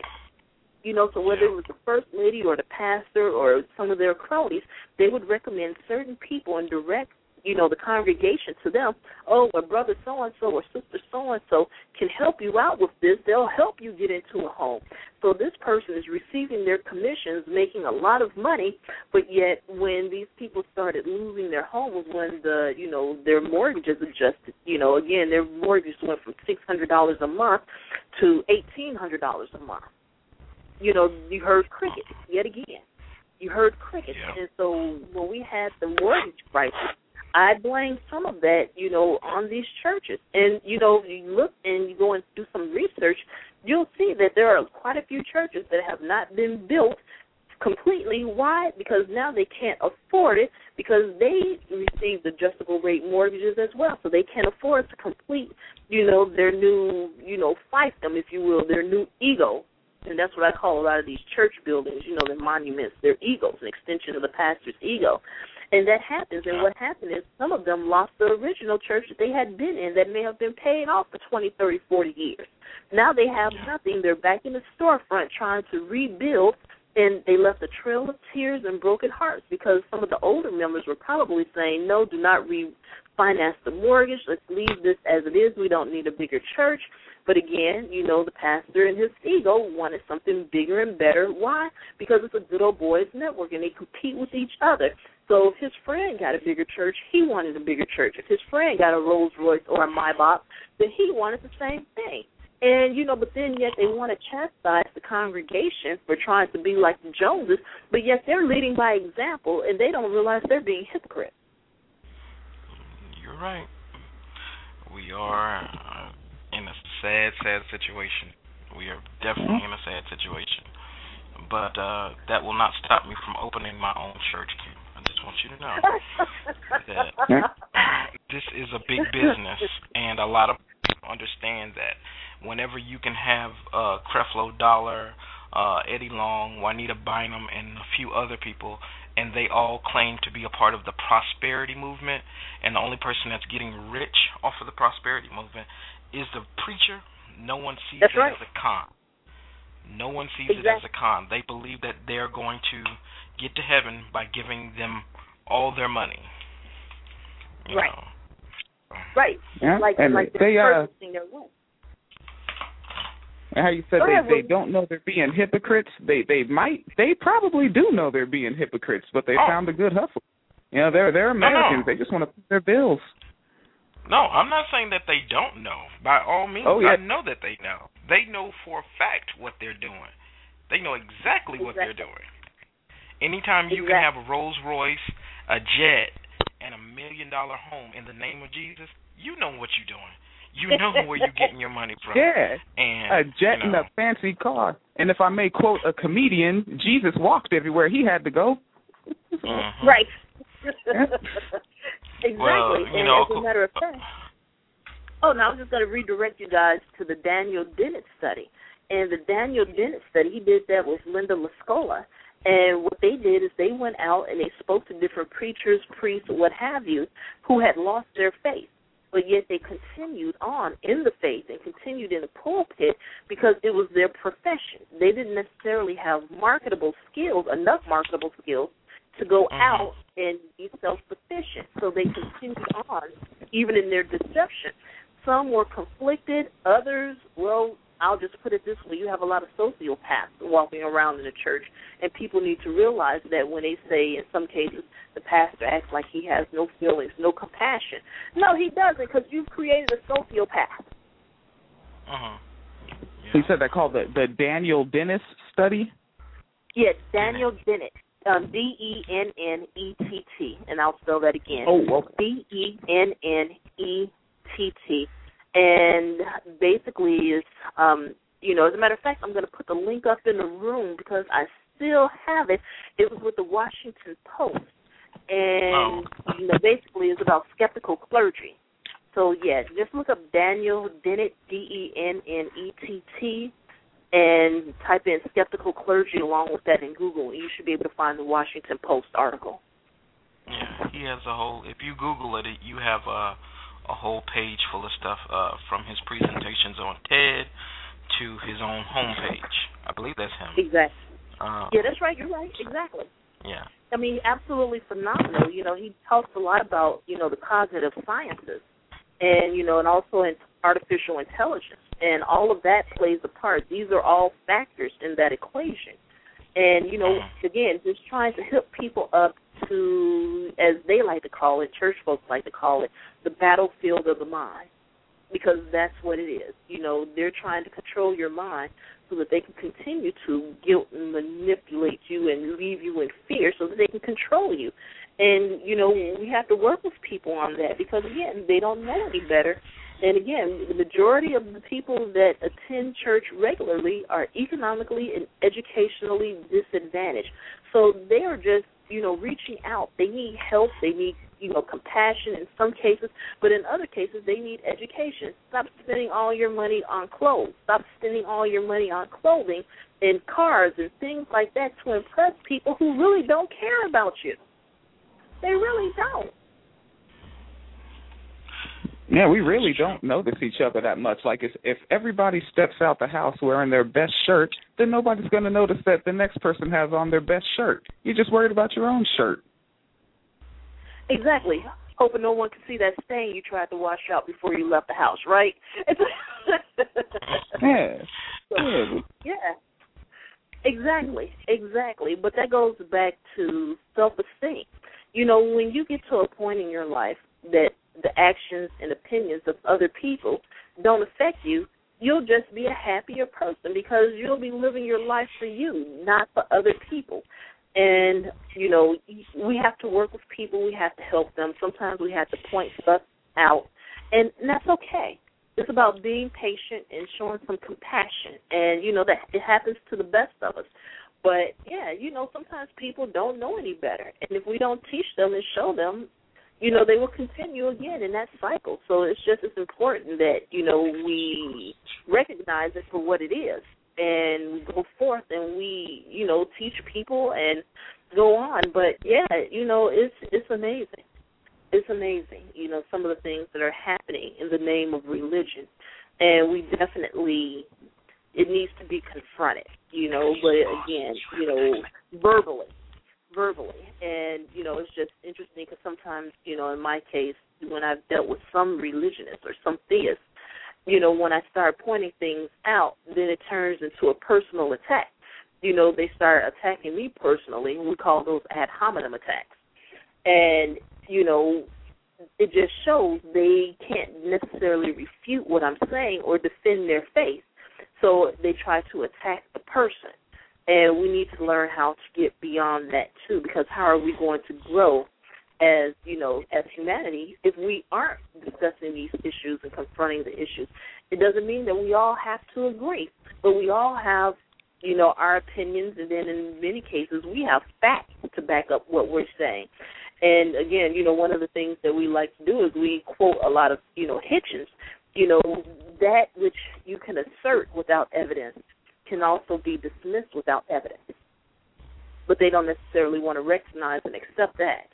So whether it was the first lady or the pastor or some of their cronies, they would recommend certain people and direct the congregation to them. Oh, a brother so-and-so or sister so-and-so can help you out with this. They'll help you get into a home. So this person is receiving their commissions, making a lot of money, but yet when these people started losing their homes, when their mortgages adjusted, again, their mortgages went from $600 a month to $1,800 a month. You heard crickets yet again. You heard crickets. Yeah. And so when we had the mortgage crisis, I blame some of that, on these churches. And, if you look and you go and do some research, you'll see that there are quite a few churches that have not been built completely. Why? Because now they can't afford it because they received adjustable rate mortgages as well. So they can't afford to complete, their new, fiefdom, if you will, their new ego. And that's what I call a lot of these church buildings, their monuments, their egos, an extension of the pastor's ego. And that happens, and what happened is some of them lost the original church that they had been in that may have been paying off for 20, 30, 40 years. Now they have nothing. They're back in the storefront trying to rebuild, and they left a trail of tears and broken hearts because some of the older members were probably saying, no, do not refinance the mortgage. Let's leave this as it is. We don't need a bigger church. But again, the pastor and his ego wanted something bigger and better. Why? Because it's a good old boys network, and they compete with each other. So if his friend got a bigger church, he wanted a bigger church. If his friend got a Rolls Royce or a Maybach, then he wanted the same thing. And, but then yet they want to chastise the congregation for trying to be like the Joneses, but yet they're leading by example, and they don't realize they're being hypocrites. You're right. We are in a sad situation. We are definitely in a sad situation. But that will not stop me from opening my own church, Kim. I just want you to know that this is a big business, and a lot of people understand that. Whenever you can have Creflo Dollar, Eddie Long, Juanita Bynum, and a few other people, and they all claim to be a part of the prosperity movement, and the only person that's getting rich off of the prosperity movement is the preacher, no one sees it as a con. No one sees it as a con. They believe that they're going to get to heaven by giving them all their money. You know. Right. Yeah. Like and like they purchasing their life. How you said they don't know they're being hypocrites. They probably do know they're being hypocrites, but they found a good hustle. They're Americans. They just want to pay their bills. No, I'm not saying that they don't know. By all means, I know that they know. They know for a fact what they're doing. They know exactly what they're doing. Anytime you can have a Rolls Royce, a jet, and $1 million home in the name of Jesus, you know what you're doing. You know where you're getting your money from. Yeah, and, a jet and a fancy car. And if I may quote a comedian, Jesus walked everywhere he had to go. Mm-hmm. Right. Exactly. Well, and as a matter of fact, I was just going to redirect you guys to the Daniel Dennett study. And the Daniel Dennett study, he did that with Linda Lascola. And what they did is they went out and they spoke to different preachers, priests, what have you, who had lost their faith. But yet they continued on in the faith and continued in the pulpit because it was their profession. They didn't necessarily have enough marketable skills to go out and be self-sufficient. So they continued on, even in their deception. Some were conflicted. Others, well, I'll just put it this way. You have a lot of sociopaths walking around in the church, and people need to realize that when they say, in some cases, the pastor acts like he has no feelings, no compassion. No, he doesn't, because you've created a sociopath. He said that called the Daniel Dennett study? Yeah, Daniel Dennett. D-E-N-N-E-T-T. And I'll spell that again. Oh, okay. D-E-N-N-E-T-T. And basically is, you know, as a matter of fact, I'm going to put the link up in the room because I still have it. It was with the Washington Post. And, you know, basically it's about skeptical clergy. So, yeah, just look up Daniel Dennett, D-E-N-N-E-T-T, and type in skeptical clergy along with that in Google, and you should be able to find the Washington Post article. Yeah, he has a whole, if you Google it, you have a whole page full of stuff from his presentations on TED to his own homepage. I believe that's him. Exactly. Yeah, that's right. You're right. Exactly. Yeah. I mean, absolutely phenomenal. You know, he talks a lot about, you know, the cognitive sciences and, you know, and also in artificial intelligence. And all of that plays a part. These are all factors in that equation. And, you know, again, just trying to hook people up to, as they like to call it, church folks like to call it, the battlefield of the mind. Because that's what it is. You know, they're trying to control your mind so that they can continue to guilt and manipulate you and leave you in fear so that they can control you. And, you know, we have to work with people on that because, again, they don't know any better. And, again, the majority of the people that attend church regularly are economically and educationally disadvantaged. So they are just, you know, reaching out. They need help. They need, you know, compassion in some cases, but in other cases they need education. Stop spending all your money on clothes. Stop spending all your money on clothing and cars and things like that to impress people who really don't care about you. They really don't. Yeah, we really don't notice each other that much. Like, if everybody steps out the house wearing their best shirt, then nobody's going to notice that the next person has on their best shirt. You're just worried about your own shirt. Exactly. Hoping no one can see that stain you tried to wash out before you left the house, right? Yeah. Yeah. Exactly. But that goes back to self-esteem. You know, when you get to a point in your life that the actions and opinions of other people don't affect you, you'll just be a happier person because you'll be living your life for you, not for other people. And, you know, we have to work with people. We have to help them. Sometimes we have to point stuff out, and that's okay. It's about being patient and showing some compassion. And, you know, that it happens to the best of us. But, yeah, you know, sometimes people don't know any better. And if we don't teach them and show them, you know, they will continue again in that cycle. So it's just as important that, you know, we recognize it for what it is and we go forth and we, you know, teach people and go on. But, yeah, you know, it's amazing. It's amazing, you know, some of the things that are happening in the name of religion. And we definitely, it needs to be confronted, you know, but again, you know, verbally. And, you know, it's just interesting because sometimes, you know, in my case, when I've dealt with some religionists or some theists, you know, when I start pointing things out, then it turns into a personal attack. You know, they start attacking me personally. We call those ad hominem attacks. And, you know, it just shows they can't necessarily refute what I'm saying or defend their faith. So they try to attack the person. And we need to learn how to get beyond that, too, because how are we going to grow as, you know, as humanity if we aren't discussing these issues and confronting the issues? It doesn't mean that we all have to agree, but we all have, you know, our opinions, and then in many cases we have facts to back up what we're saying. And, again, you know, one of the things that we like to do is we quote a lot of, you know, Hitchens. You know, that which you can assert without evidence can also be dismissed without evidence. But they don't necessarily want to recognize and accept that.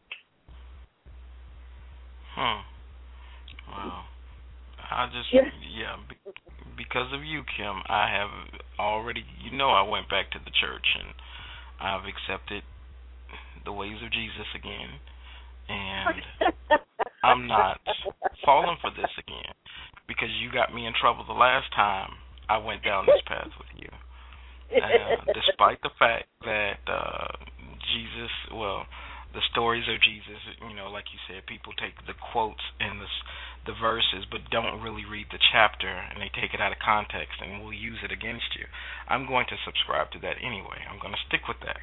Wow. I just, because of you, Kim, I have already, you know, I went back to the church and I've accepted the ways of Jesus again. And I'm not falling for this again because you got me in trouble the last time I went down this path with you. Despite the fact that the stories of Jesus, like you said, people take the quotes and the verses, but don't really read the chapter, and they take it out of context and will use it against you. I'm going to subscribe to that anyway. I'm going to stick with that.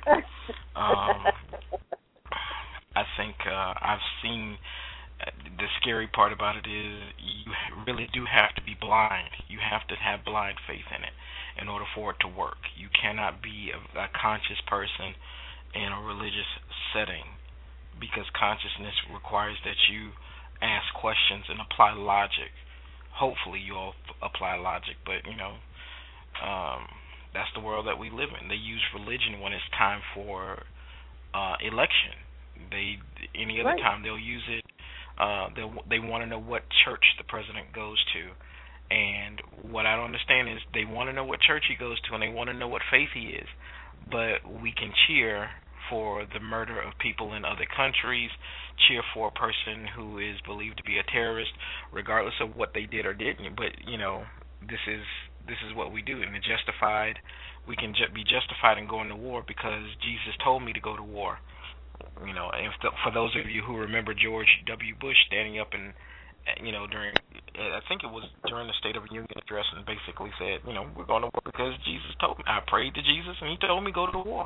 I think I've seen the scary part about it is you really do have to be blind. You have to have blind faith in it in order for it to work. You cannot be a conscious person in a religious setting, because consciousness requires that you ask questions and apply logic. Hopefully you all apply logic, but that's the world that we live in. They use religion when it's time for election. Any other time they'll use it. They want to know what church the president goes to, and what I don't understand is they want to know what church he goes to, and they want to know what faith he is, but we can cheer for the murder of people in other countries, cheer for a person who is believed to be a terrorist, regardless of what they did or didn't. But this is what we do, and we can be justified in going to war because Jesus told me to go to war. For those of you who remember George W. Bush standing up and during, I think it was during the State of the Union address, and basically said, we're going to war because Jesus told me. I prayed to Jesus, and he told me go to the war.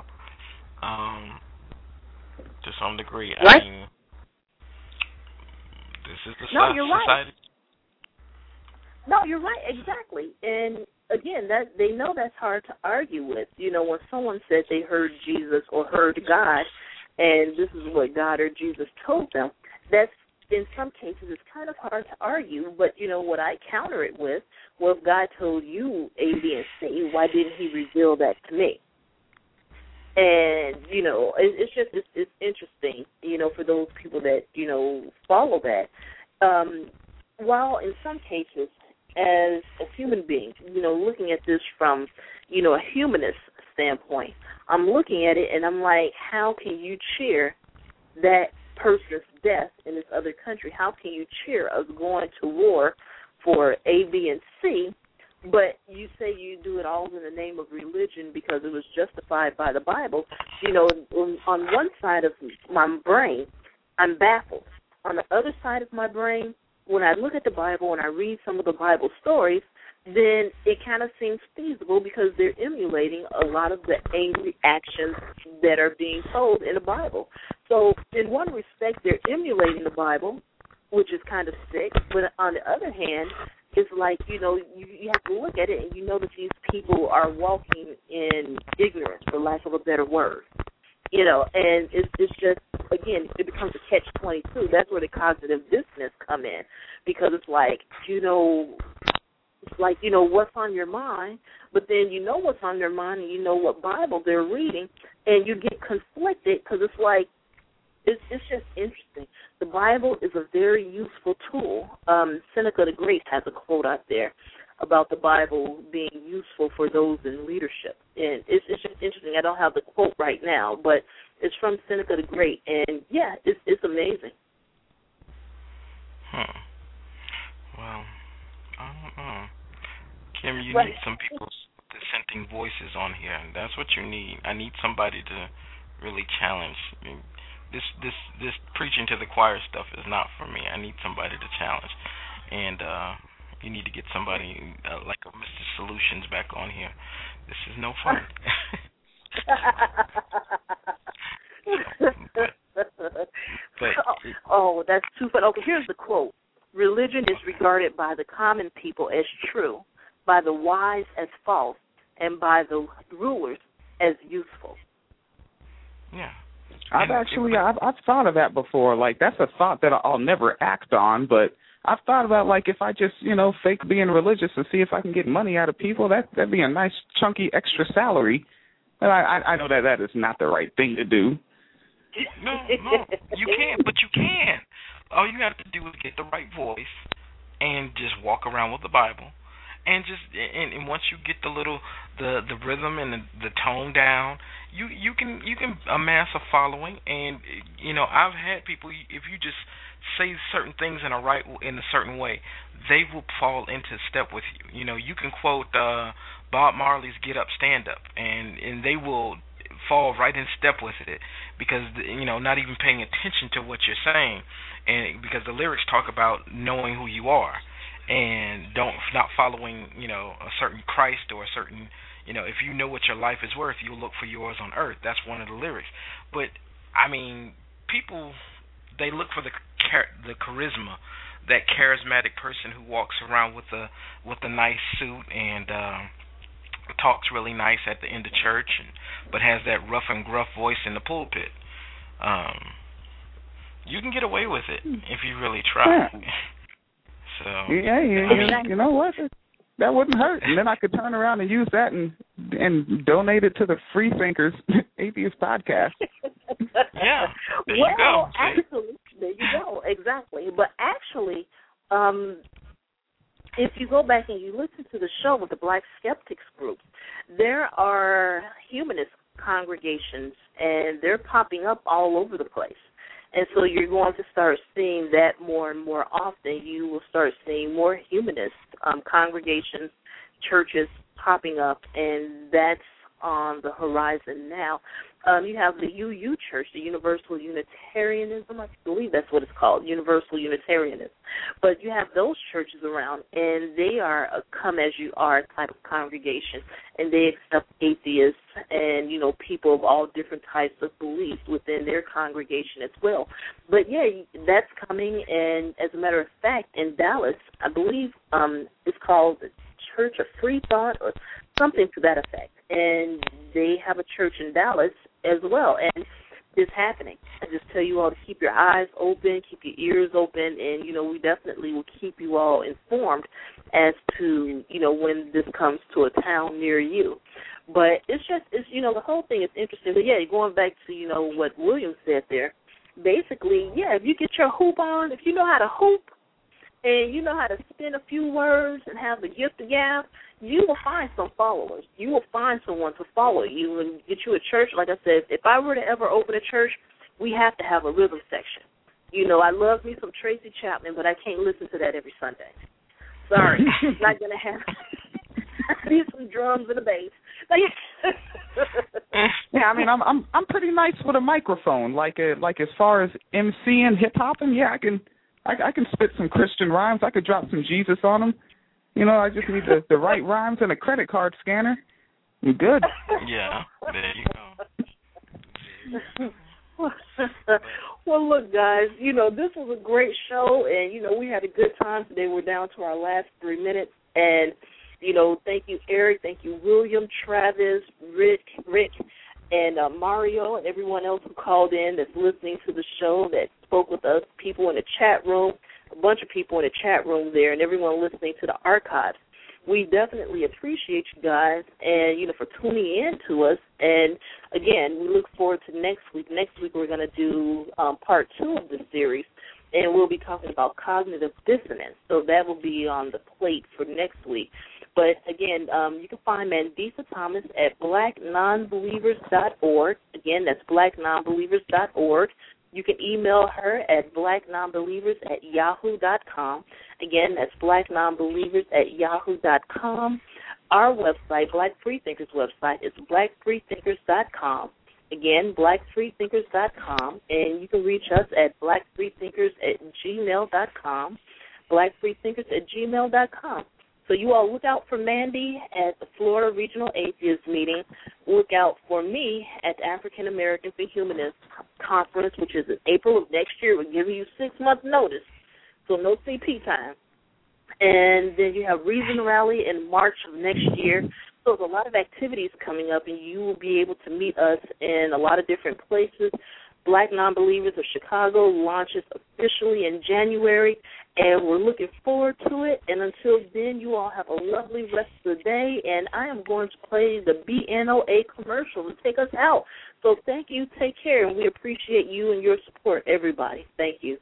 To some degree, right. I mean, this is the society. Right. No, you're right, exactly. And again, that they know that's hard to argue with. When someone said they heard Jesus or heard God, and this is what God or Jesus told them, that's, in some cases, it's kind of hard to argue. But what I counter it with, well, if God told you A, B, and C, why didn't he reveal that to me? And, it's interesting, for those people that, follow that. While in some cases, as a human being, looking at this from, a humanist standpoint, I'm looking at it and I'm like, how can you cheer that person's death in this other country? How can you cheer us going to war for A, B, and C? But you say you do it all in the name of religion because it was justified by the Bible. On one side of my brain, I'm baffled. On the other side of my brain, when I look at the Bible and I read some of the Bible stories, then it kind of seems feasible because they're emulating a lot of the angry actions that are being told in the Bible. So in one respect, they're emulating the Bible, which is kind of sick. But on the other hand, it's like, you have to look at it and you know that these people are walking in ignorance, for lack of a better word. And it's just, again, it becomes a catch-22. That's where the cognitive dissonance come in, because it's like, what's on your mind, but then you know what's on their mind and you know what Bible they're reading, and you get conflicted because it's like, it's just interesting. The Bible is a very useful tool. Seneca the Great has a quote out there about the Bible being useful for those in leadership. And it's just interesting. I don't have the quote right now, but it's from Seneca the Great. And, yeah, it's amazing. Well, I don't know. Kim, you need some people dissenting voices on here. And that's what you need. I need somebody to really challenge. This preaching to the choir stuff is not for me. I need somebody to challenge. And you need to get somebody like a Mr. Solutions back on here. This is no fun. but that's too fun. Okay, here's the quote. Religion is regarded by the common people as true, by the wise as false, and by the rulers as useful. Yeah. I've thought of that before. Like, that's a thought that I'll never act on, but I've thought about, like, if I just, fake being religious and see if I can get money out of people, that'd be a nice, chunky, extra salary. And I know that is not the right thing to do. No, you can't, but you can. All you have to do is get the right voice and just walk around with the Bible. And and once you get the rhythm and the tone down, you can amass a following. And I've had people, if you just say certain things in a certain way, they will fall into step with you. You can quote Bob Marley's "Get Up, Stand Up," and they will fall right in step with it, because not even paying attention to what you're saying, and because the lyrics talk about knowing who you are, and not following a certain Christ or a certain if you know what your life is worth, you'll look for yours on earth. That's one of the lyrics. But I mean, people, they look for the charisma, that charismatic person who walks around with a nice suit and talks really nice at the end of church, but has that rough and gruff voice in the pulpit. You can get away with it if you really try. So yeah, you know what? That wouldn't hurt, and then I could turn around and use that and donate it to the Free Thinkers Atheist Podcast. Yeah, there you go. Actually, there you go, exactly. But actually, if you go back and you listen to the show with the Black Skeptics group, there are humanist congregations, and they're popping up all over the place. And so you're going to start seeing that more and more often. You will start seeing more humanist congregations, churches popping up, and that's on the horizon now. You have the UU Church, the Universal Unitarianism, I believe that's what it's called, Universal Unitarianism. But you have those churches around, and they are a come-as-you-are type of congregation, and they accept atheists and, people of all different types of beliefs within their congregation as well. But, yeah, that's coming, and as a matter of fact, in Dallas, I believe it's called the Church of Free Thought or something to that effect. And they have a church in Dallas as well, and it's happening. I just tell you all to keep your eyes open, keep your ears open, and, we definitely will keep you all informed as to, when this comes to a town near you. But it's the whole thing is interesting. But, yeah, going back to, what William said there, basically, yeah, if you get your hoop on, if you know how to hoop, and you know how to spin a few words and have the gift of gab, you will find some followers. You will find someone to follow you and get you a church. Like I said, if I were to ever open a church, we have to have a rhythm section. I love me some Tracy Chapman, but I can't listen to that every Sunday. Sorry, not going to have. I need some drums and a bass. Yeah, I mean, I'm pretty nice with a microphone. Like as far as MCing, hip hopping, yeah, I can spit some Christian rhymes. I could drop some Jesus on them. I just need the right rhymes and a credit card scanner. I'm good. Yeah, there you go. Well, look, guys, this was a great show, and, we had a good time today. We're down to our last 3 minutes, and, thank you, Eric, thank you, William, Travis, Rick, and Mario, and everyone else who called in that's listening to the show, that spoke with us, people in the chat room, a bunch of people in the chat room there, and everyone listening to the archives. We definitely appreciate you guys and, for tuning in to us. And, again, we look forward to next week. Next week we're going to do part 2 of this series, and we'll be talking about cognitive dissonance. So that will be on the plate for next week. But, again, you can find Mandisa Thomas at blacknonbelievers.org. Again, that's blacknonbelievers.org. You can email her at blacknonbelievers@yahoo.com. Again, that's blacknonbelievers@yahoo.com. Our website, Black Freethinkers website, is blackfreethinkers.com. Again, blackfreethinkers.com. And you can reach us at blackfreethinkers@gmail.com, blackfreethinkers@gmail.com. So you all look out for Mandy at the Florida Regional Atheist Meeting. Look out for me at the African American for Humanist Conference, which is in April of next year. We're giving you 6 months notice, so no CP time. And then you have Reason Rally in March of next year. So there's a lot of activities coming up, and you will be able to meet us in a lot of different places. Black Nonbelievers of Chicago launches officially in January, and we're looking forward to it. And until then, you all have a lovely rest of the day, and I am going to play the BNOA commercial to take us out. So thank you, take care, and we appreciate you and your support, everybody. Thank you.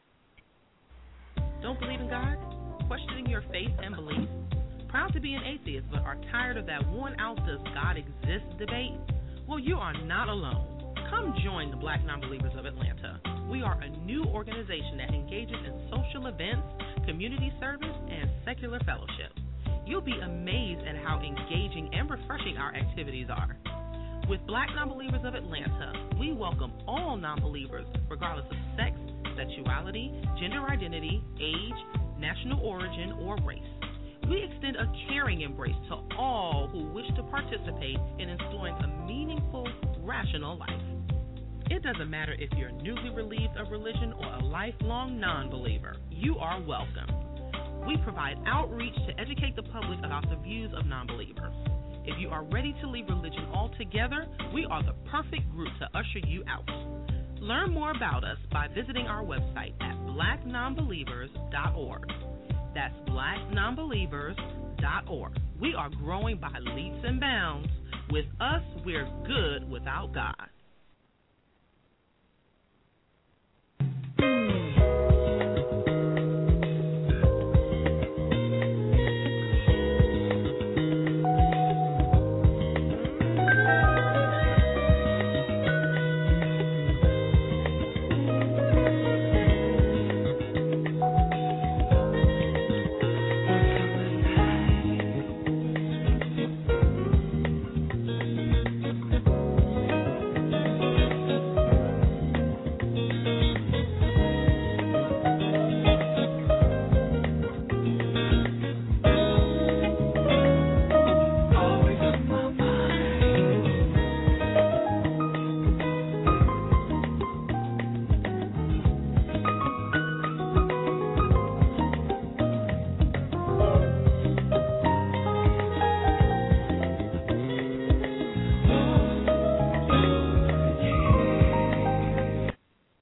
Don't believe in God? Questioning your faith and beliefs? Proud to be an atheist, but are tired of that worn-out does God exist debate? Well, you are not alone. Come join the Black Nonbelievers of Atlanta. We are a new organization that engages in social events, community service, and secular fellowship. You'll be amazed at how engaging and refreshing our activities are. With Black Nonbelievers of Atlanta, we welcome all nonbelievers, regardless of sex, sexuality, gender identity, age, national origin, or race. We extend a caring embrace to all who wish to participate in instilling a meaningful, rational life. It doesn't matter if you're newly relieved of religion or a lifelong non-believer. You are welcome. We provide outreach to educate the public about the views of non-believers. If you are ready to leave religion altogether, we are the perfect group to usher you out. Learn more about us by visiting our website at blacknonbelievers.org. That's blacknonbelievers.org. We are growing by leaps and bounds. With us, we're good without God.